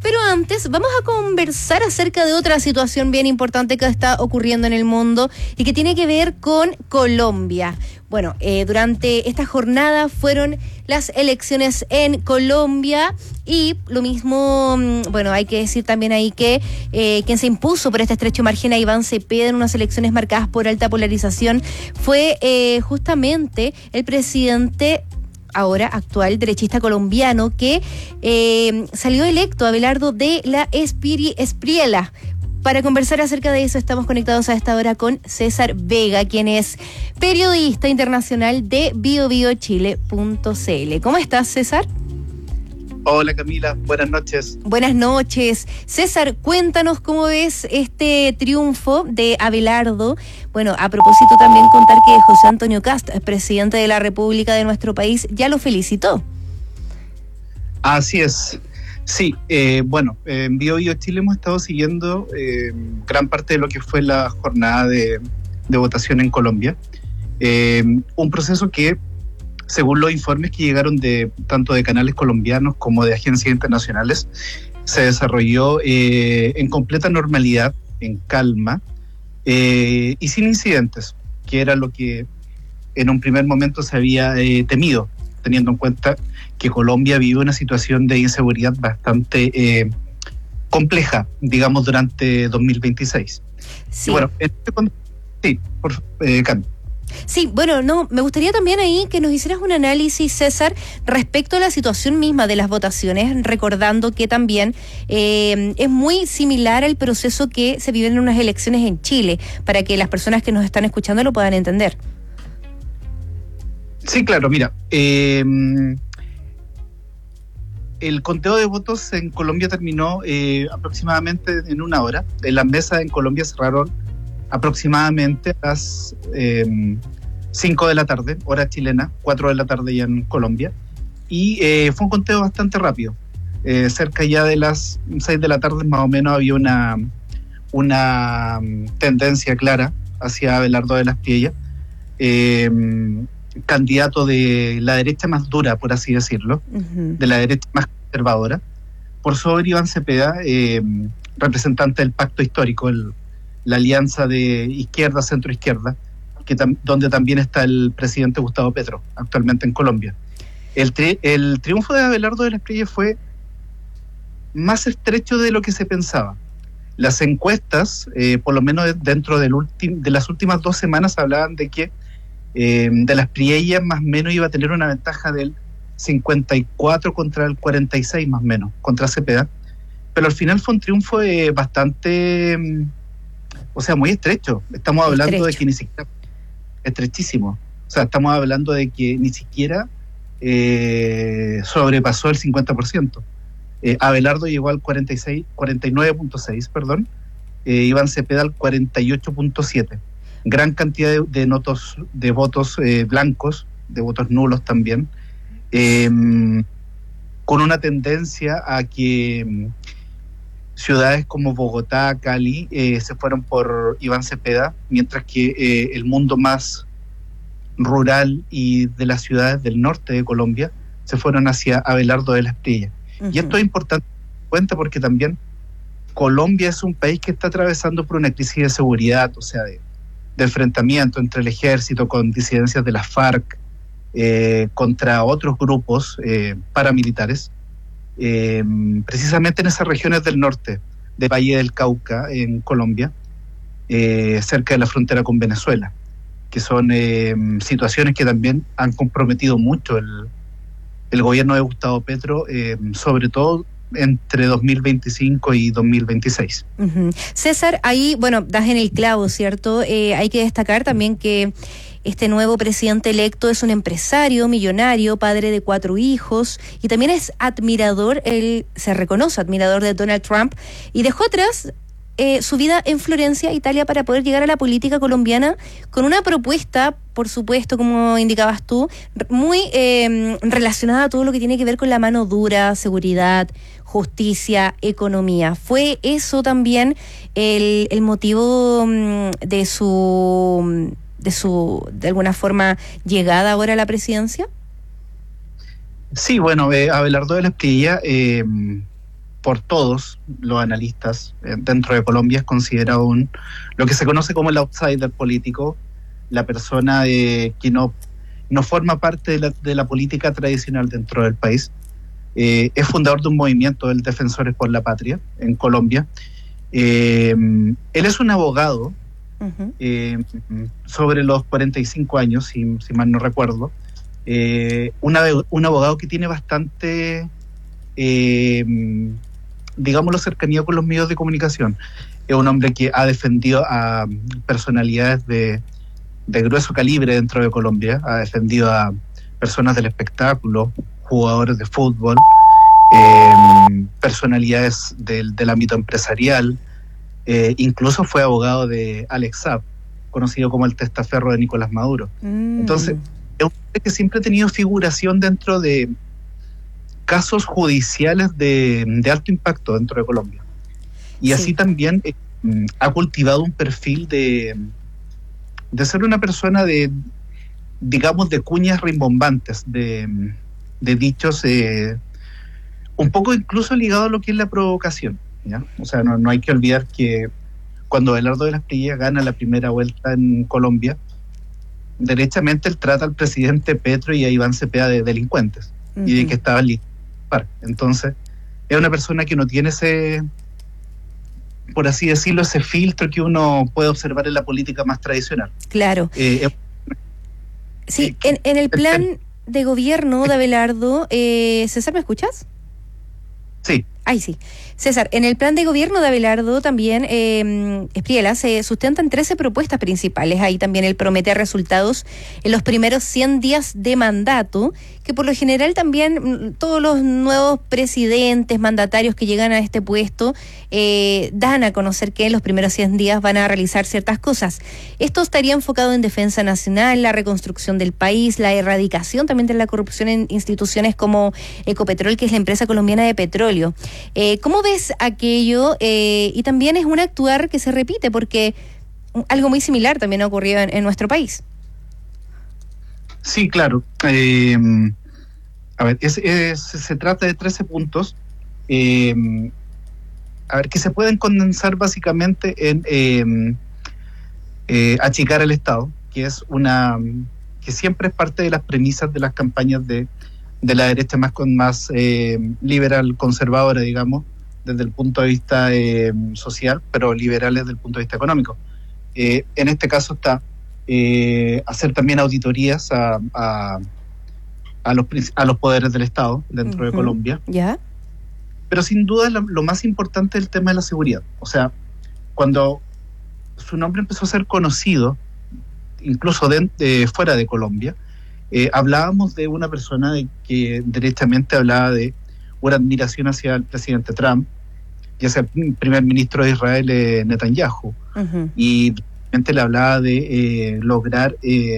S17: Pero antes vamos a conversar acerca de otra situación bien importante que está ocurriendo en el mundo y que tiene que ver con Colombia. Bueno, eh, durante esta jornada fueron las elecciones en Colombia y lo mismo, bueno, hay que decir también ahí que eh, quien se impuso por este estrecho margen a Iván Cepeda en unas elecciones marcadas por alta polarización fue eh, justamente el presidente ahora actual derechista colombiano que eh, salió electo, Abelardo de la Espiri Espriella. Para conversar acerca de eso estamos conectados a esta hora con César Vega, quien es periodista internacional de bio bio chile punto c l. ¿Cómo estás, César?
S4: Hola Camila, buenas noches.
S17: Buenas noches. César, cuéntanos cómo ves este triunfo de Abelardo. Bueno, a propósito también contar que José Antonio Kast, presidente de la República de nuestro país, ya lo felicitó.
S4: Así es. Sí, eh, bueno, en Bio Bio Chile hemos estado siguiendo eh, gran parte de lo que fue la jornada de, de votación en Colombia. Eh, un proceso que, según los informes que llegaron de tanto de canales colombianos como de agencias internacionales, se desarrolló eh, en completa normalidad, en calma eh, y sin incidentes, que era lo que en un primer momento se había eh, temido, teniendo en cuenta que Colombia vive una situación de inseguridad bastante eh, compleja, digamos, durante dos mil veintiséis.
S17: Sí.
S4: Y bueno, en este contexto, sí, por eh, Cami.
S17: Sí, bueno, no, me gustaría también ahí que nos hicieras un análisis, César, respecto a la situación misma de las votaciones, recordando que también eh, es muy similar al proceso que se vive en unas elecciones en Chile, para que las personas que nos están escuchando lo puedan entender.
S4: Sí, claro, mira, eh, el conteo de votos en Colombia terminó eh, aproximadamente en una hora. En las mesas en Colombia cerraron aproximadamente a las eh, cinco de la tarde, hora chilena, cuatro de la tarde ya en Colombia, y eh, fue un conteo bastante rápido. Eh, cerca ya de las seis de la tarde más o menos había una, una tendencia clara hacia Abelardo de la Espriella, eh, candidato de la derecha más dura, por así decirlo, uh-huh. de la derecha más conservadora, por sobre Iván Cepeda, eh, representante del pacto histórico, el, la alianza de izquierda, centro-izquierda, que tam, donde también está el presidente Gustavo Petro, actualmente en Colombia. El, tri, el triunfo de Abelardo de la Espriella fue más estrecho de lo que se pensaba. Las encuestas, eh, por lo menos dentro del ultim, de las últimas dos semanas, hablaban de que Eh, de las Espriella más o menos iba a tener una ventaja del cincuenta y cuatro contra el cuarenta y seis más o menos, contra Cepeda, pero al final fue un triunfo eh, bastante, o sea, muy estrecho. Estamos hablando estrecho. de que ni siquiera, estrechísimo, o sea, estamos hablando de que ni siquiera eh, sobrepasó el cincuenta por ciento. Eh, Abelardo llegó al cuarenta y seis, cuarenta y nueve punto seis, perdón, eh, Iván Cepeda al cuarenta y ocho punto siete. Gran cantidad de, de, notos, de votos eh, blancos, de votos nulos también, eh, con una tendencia a que eh, ciudades como Bogotá, Cali, eh, se fueron por Iván Cepeda, mientras que eh, el mundo más rural y de las ciudades del norte de Colombia se fueron hacia Abelardo de la Espriella. Uh-huh. Y esto es importante en cuenta porque también Colombia es un país que está atravesando por una crisis de seguridad, o sea, de de enfrentamiento entre el ejército con disidencias de las FARC eh, contra otros grupos eh, paramilitares, eh, precisamente en esas regiones del norte, de Valle del Cauca, en Colombia, eh, cerca de la frontera con Venezuela, que son eh, situaciones que también han comprometido mucho el, el gobierno de Gustavo Petro, eh, sobre todo entre dos mil veinticinco y dos mil veintiséis.
S17: Uh-huh. César, ahí, bueno, das en el clavo, ¿cierto? Eh, hay que destacar también que este nuevo presidente electo es un empresario millonario, padre de cuatro hijos, y también es admirador, él se reconoce admirador de Donald Trump, y dejó atrás eh, su vida en Florencia, Italia, para poder llegar a la política colombiana con una propuesta, por supuesto, como indicabas tú, muy eh, relacionada a todo lo que tiene que ver con la mano dura, seguridad, justicia, economía. ¿Fue eso también el, el motivo de su, de su, de alguna forma, llegada ahora a la presidencia?
S4: Sí, bueno, eh, Abelardo de la Espriella eh, por todos los analistas eh, dentro de Colombia, es considerado un, lo que se conoce como el outsider político, la persona eh, que no, no forma parte de la, de la política tradicional dentro del país. Eh, es fundador de un movimiento del Defensores por la Patria en Colombia. Eh, él es un abogado uh-huh. eh, sobre los cuarenta y cinco años, si, si mal no recuerdo. Eh, una, un abogado que tiene bastante, eh, digámoslo, cercanía con los medios de comunicación. Es un hombre que ha defendido a personalidades de, de grueso calibre dentro de Colombia, ha defendido a personas del espectáculo, jugadores de fútbol, eh, personalidades del, del ámbito empresarial, eh, incluso fue abogado de Alex Saab, conocido como el testaferro de Nicolás Maduro. Mm. Entonces, es un hombre que siempre ha tenido figuración dentro de casos judiciales de, de alto impacto dentro de Colombia. Y sí. así también eh, ha cultivado un perfil de, de ser una persona de, digamos, de cuñas rimbombantes, de, de dichos eh, un poco incluso ligado a lo que es la provocación, ¿ya? O sea, no, no hay que olvidar que cuando Abelardo de las Prillas gana la primera vuelta en Colombia, derechamente él trata al presidente Petro y a Iván Cepeda de delincuentes uh-huh. y de que estaban listos. Entonces, es una persona que no tiene ese, por así decirlo, ese filtro que uno puede observar en la política más tradicional.
S17: Claro.
S4: Eh,
S17: sí, en, en el plan de gobierno de Abelardo, eh, César, ¿me escuchas?
S4: Sí.
S17: Ay, sí. César, en el plan de gobierno de Abelardo también, eh, Espriella, se sustentan trece propuestas principales. Ahí también él promete resultados en los primeros cien días de mandato, que por lo general también todos los nuevos presidentes, mandatarios que llegan a este puesto, eh, dan a conocer que en los primeros cien días van a realizar ciertas cosas. Esto estaría enfocado en defensa nacional, la reconstrucción del país, la erradicación también de la corrupción en instituciones como Ecopetrol, que es la empresa colombiana de petróleo. Eh, ¿Cómo ves aquello? Eh, y también es un actuar que se repite, porque algo muy similar también ha ocurrido en, en nuestro país.
S4: Sí, claro. Eh, a ver, es, es, se trata de trece puntos, eh, a ver, que se pueden condensar básicamente en eh, eh, achicar el Estado, que es una que siempre es parte de las premisas de las campañas de de la derecha más con más eh, liberal conservadora, digamos, desde el punto de vista eh, social, pero liberales desde el punto de vista económico. Eh, en este caso está eh, hacer también auditorías a, a, a, los, a los poderes del Estado dentro uh-huh. de Colombia.
S17: ¿Ya?
S4: Pero sin duda lo, lo más importante es el tema de la seguridad. O sea, cuando su nombre empezó a ser conocido, incluso de, de, fuera de Colombia, Eh, hablábamos de una persona de que derechamente hablaba de una admiración hacia el presidente Trump y hacia el primer ministro de Israel, eh, Netanyahu, uh-huh. y realmente le hablaba de eh, lograr eh,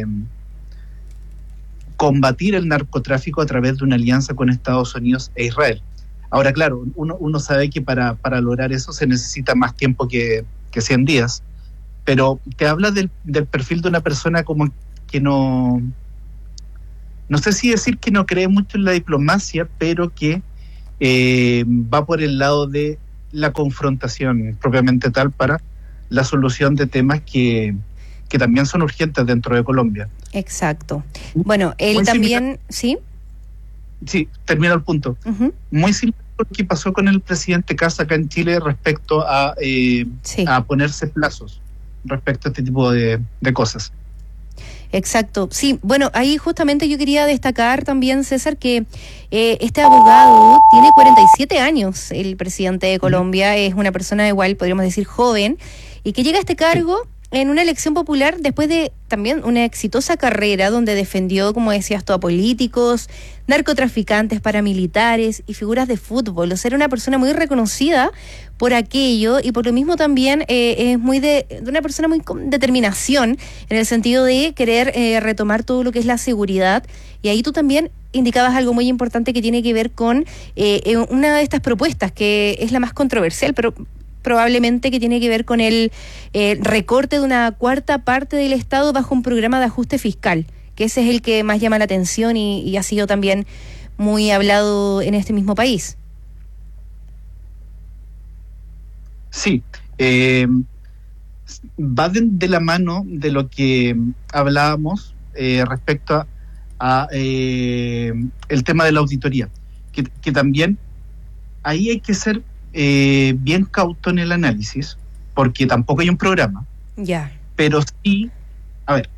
S4: combatir el narcotráfico a través de una alianza con Estados Unidos e Israel. Ahora, claro, uno, uno sabe que para, para lograr eso se necesita más tiempo que, que cien días, pero te habla del, del perfil de una persona como que no... No sé si decir que no cree mucho en la diplomacia, pero que eh, va por el lado de la confrontación propiamente tal para la solución de temas que, que también son urgentes dentro de Colombia.
S17: Exacto. Bueno, él Muy también, similar, ¿sí?
S4: Sí, termino el punto. Uh-huh. Muy similar a lo que pasó con el presidente Kast acá en Chile respecto a, eh, sí. a ponerse plazos respecto a este tipo de, de cosas.
S17: Exacto, sí, bueno, ahí justamente yo quería destacar también, César, que eh, este abogado tiene cuarenta y siete años, el presidente de Colombia, uh-huh. es una persona igual, podríamos decir, joven, y que llega a este cargo en una elección popular después de también una exitosa carrera donde defendió, como decías tú, a políticos, narcotraficantes, paramilitares y figuras de fútbol. O sea, era una persona muy reconocida por aquello y por lo mismo también eh, es muy de, de una persona muy con determinación en el sentido de querer eh, retomar todo lo que es la seguridad. Y ahí tú también indicabas algo muy importante que tiene que ver con eh, una de estas propuestas que es la más controversial, pero probablemente que tiene que ver con el eh, recorte de una cuarta parte del Estado bajo un programa de ajuste fiscal, que ese es el que más llama la atención y, y ha sido también muy hablado en este mismo país.
S4: Sí, eh, va de, de la mano de lo que hablábamos eh, respecto a, a eh, el tema de la auditoría, que, que también ahí hay que ser eh, bien cauto en el análisis, porque tampoco hay un programa.
S17: Ya.
S4: Pero sí, a ver,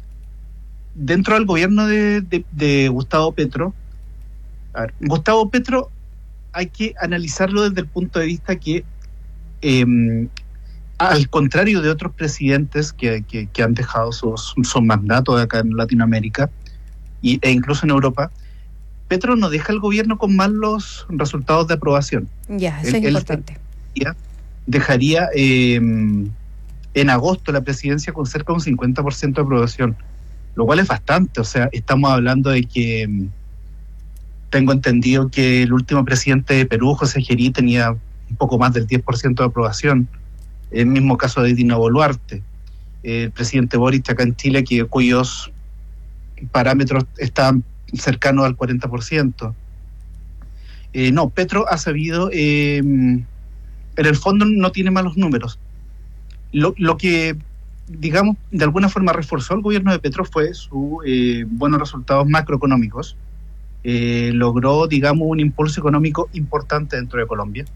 S4: dentro del gobierno de, de, de Gustavo Petro, a ver, Gustavo Petro hay que analizarlo desde el punto de vista que, eh, al contrario de otros presidentes que, que, que han dejado sus, sus mandatos acá en Latinoamérica y, e incluso en Europa, Petro no deja el gobierno con malos resultados de aprobación.
S17: Ya, eso
S4: él,
S17: es importante.
S4: Él dejaría eh, en agosto la presidencia con cerca de un cincuenta por ciento de aprobación, lo cual es bastante. O sea, estamos hablando de que tengo entendido que el último presidente de Perú, José Gerí, tenía un poco más del diez por ciento de aprobación. El mismo caso de Dina Boluarte, el presidente Boric acá en Chile, que cuyos parámetros están cercanos al cuarenta por ciento. Eh, no, Petro ha sabido, eh, en el fondo no tiene malos números. Lo, lo que, digamos, de alguna forma reforzó el gobierno de Petro fue sus eh, buenos resultados macroeconómicos. Eh, logró, digamos, un impulso económico importante dentro de Colombia.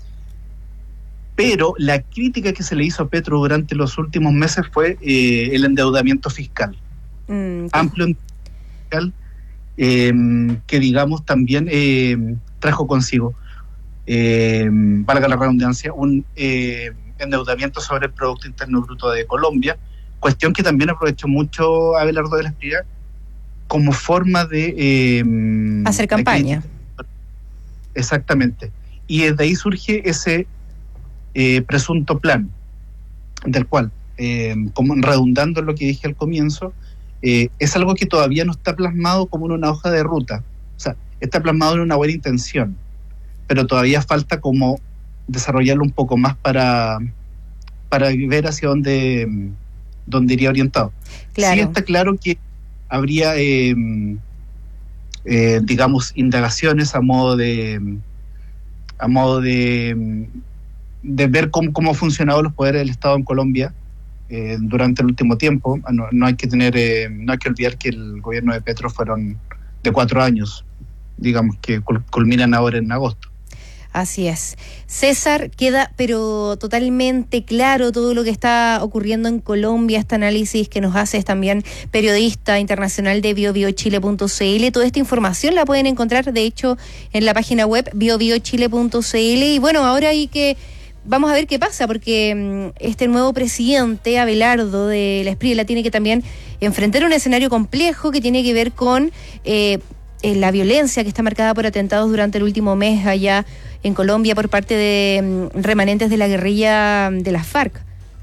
S4: Pero la crítica que se le hizo a Petro durante los últimos meses fue eh, el endeudamiento fiscal. Mm, amplio endeudamiento fiscal, eh, que digamos también eh, trajo consigo, eh, valga la redundancia, un eh, endeudamiento sobre el Producto Interno Bruto de Colombia, cuestión que también aprovechó mucho Abelardo de la Espriella como forma de... Eh,
S17: hacer campaña.
S4: De, exactamente. Y desde ahí surge ese eh, presunto plan, del cual, eh, como redundando en lo que dije al comienzo, eh, es algo que todavía no está plasmado como en una hoja de ruta. O sea, está plasmado en una buena intención, pero todavía falta como desarrollarlo un poco más para, para ver hacia dónde, dónde iría orientado.
S17: Claro.
S4: Sí está claro que habría, eh, eh, digamos, indagaciones a modo de a modo de, de ver cómo, cómo han funcionado los poderes del Estado en Colombia eh, durante el último tiempo. No, no hay que tener, eh, no hay que olvidar que el gobierno de Petro fueron de cuatro años, digamos, que culminan ahora en agosto.
S17: Así es. César, queda pero totalmente claro todo lo que está ocurriendo en Colombia, este análisis que nos haces también periodista internacional de bio bio chile punto c l. Toda esta información la pueden encontrar, de hecho, en la página web bio bio chile punto c l. Y bueno, ahora hay que... Vamos a ver qué pasa, porque este nuevo presidente, Abelardo de la Espriella, tiene que también enfrentar un escenario complejo que tiene que ver con eh, la violencia que está marcada por atentados durante el último mes allá en Colombia por parte de um, remanentes de la guerrilla de las FARC.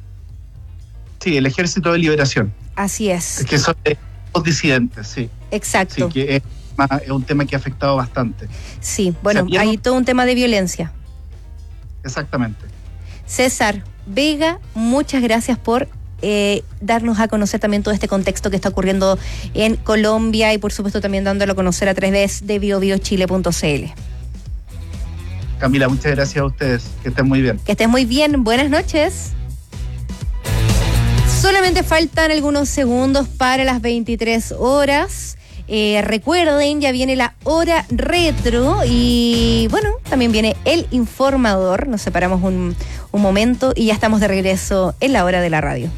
S4: Sí, el Ejército de Liberación.
S17: Así es.
S4: Es que son eh, los disidentes, sí.
S17: Exacto.
S4: Sí, que es, es un tema que ha afectado bastante.
S17: Sí, bueno,
S4: ¿Sabían?
S17: Hay todo un tema de violencia.
S4: Exactamente.
S17: César Vega, muchas gracias por eh, darnos a conocer también todo este contexto que está ocurriendo en Colombia y por supuesto también dándolo a conocer a través de bio bio chile punto c l.
S4: Camila, muchas gracias a ustedes. Que estén muy bien.
S17: Que estén muy bien. Buenas noches. Solamente faltan algunos segundos para las veintitrés horas. Eh, recuerden, ya viene la hora retro y bueno, también viene el informador. Nos separamos un, un momento y ya estamos de regreso en la hora de la radio.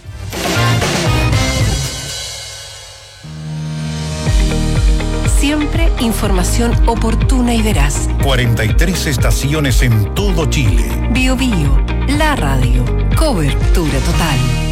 S2: Siempre información oportuna y veraz.
S1: cuarenta y tres estaciones en todo Chile.
S2: Bio Bio, la radio. Cobertura total.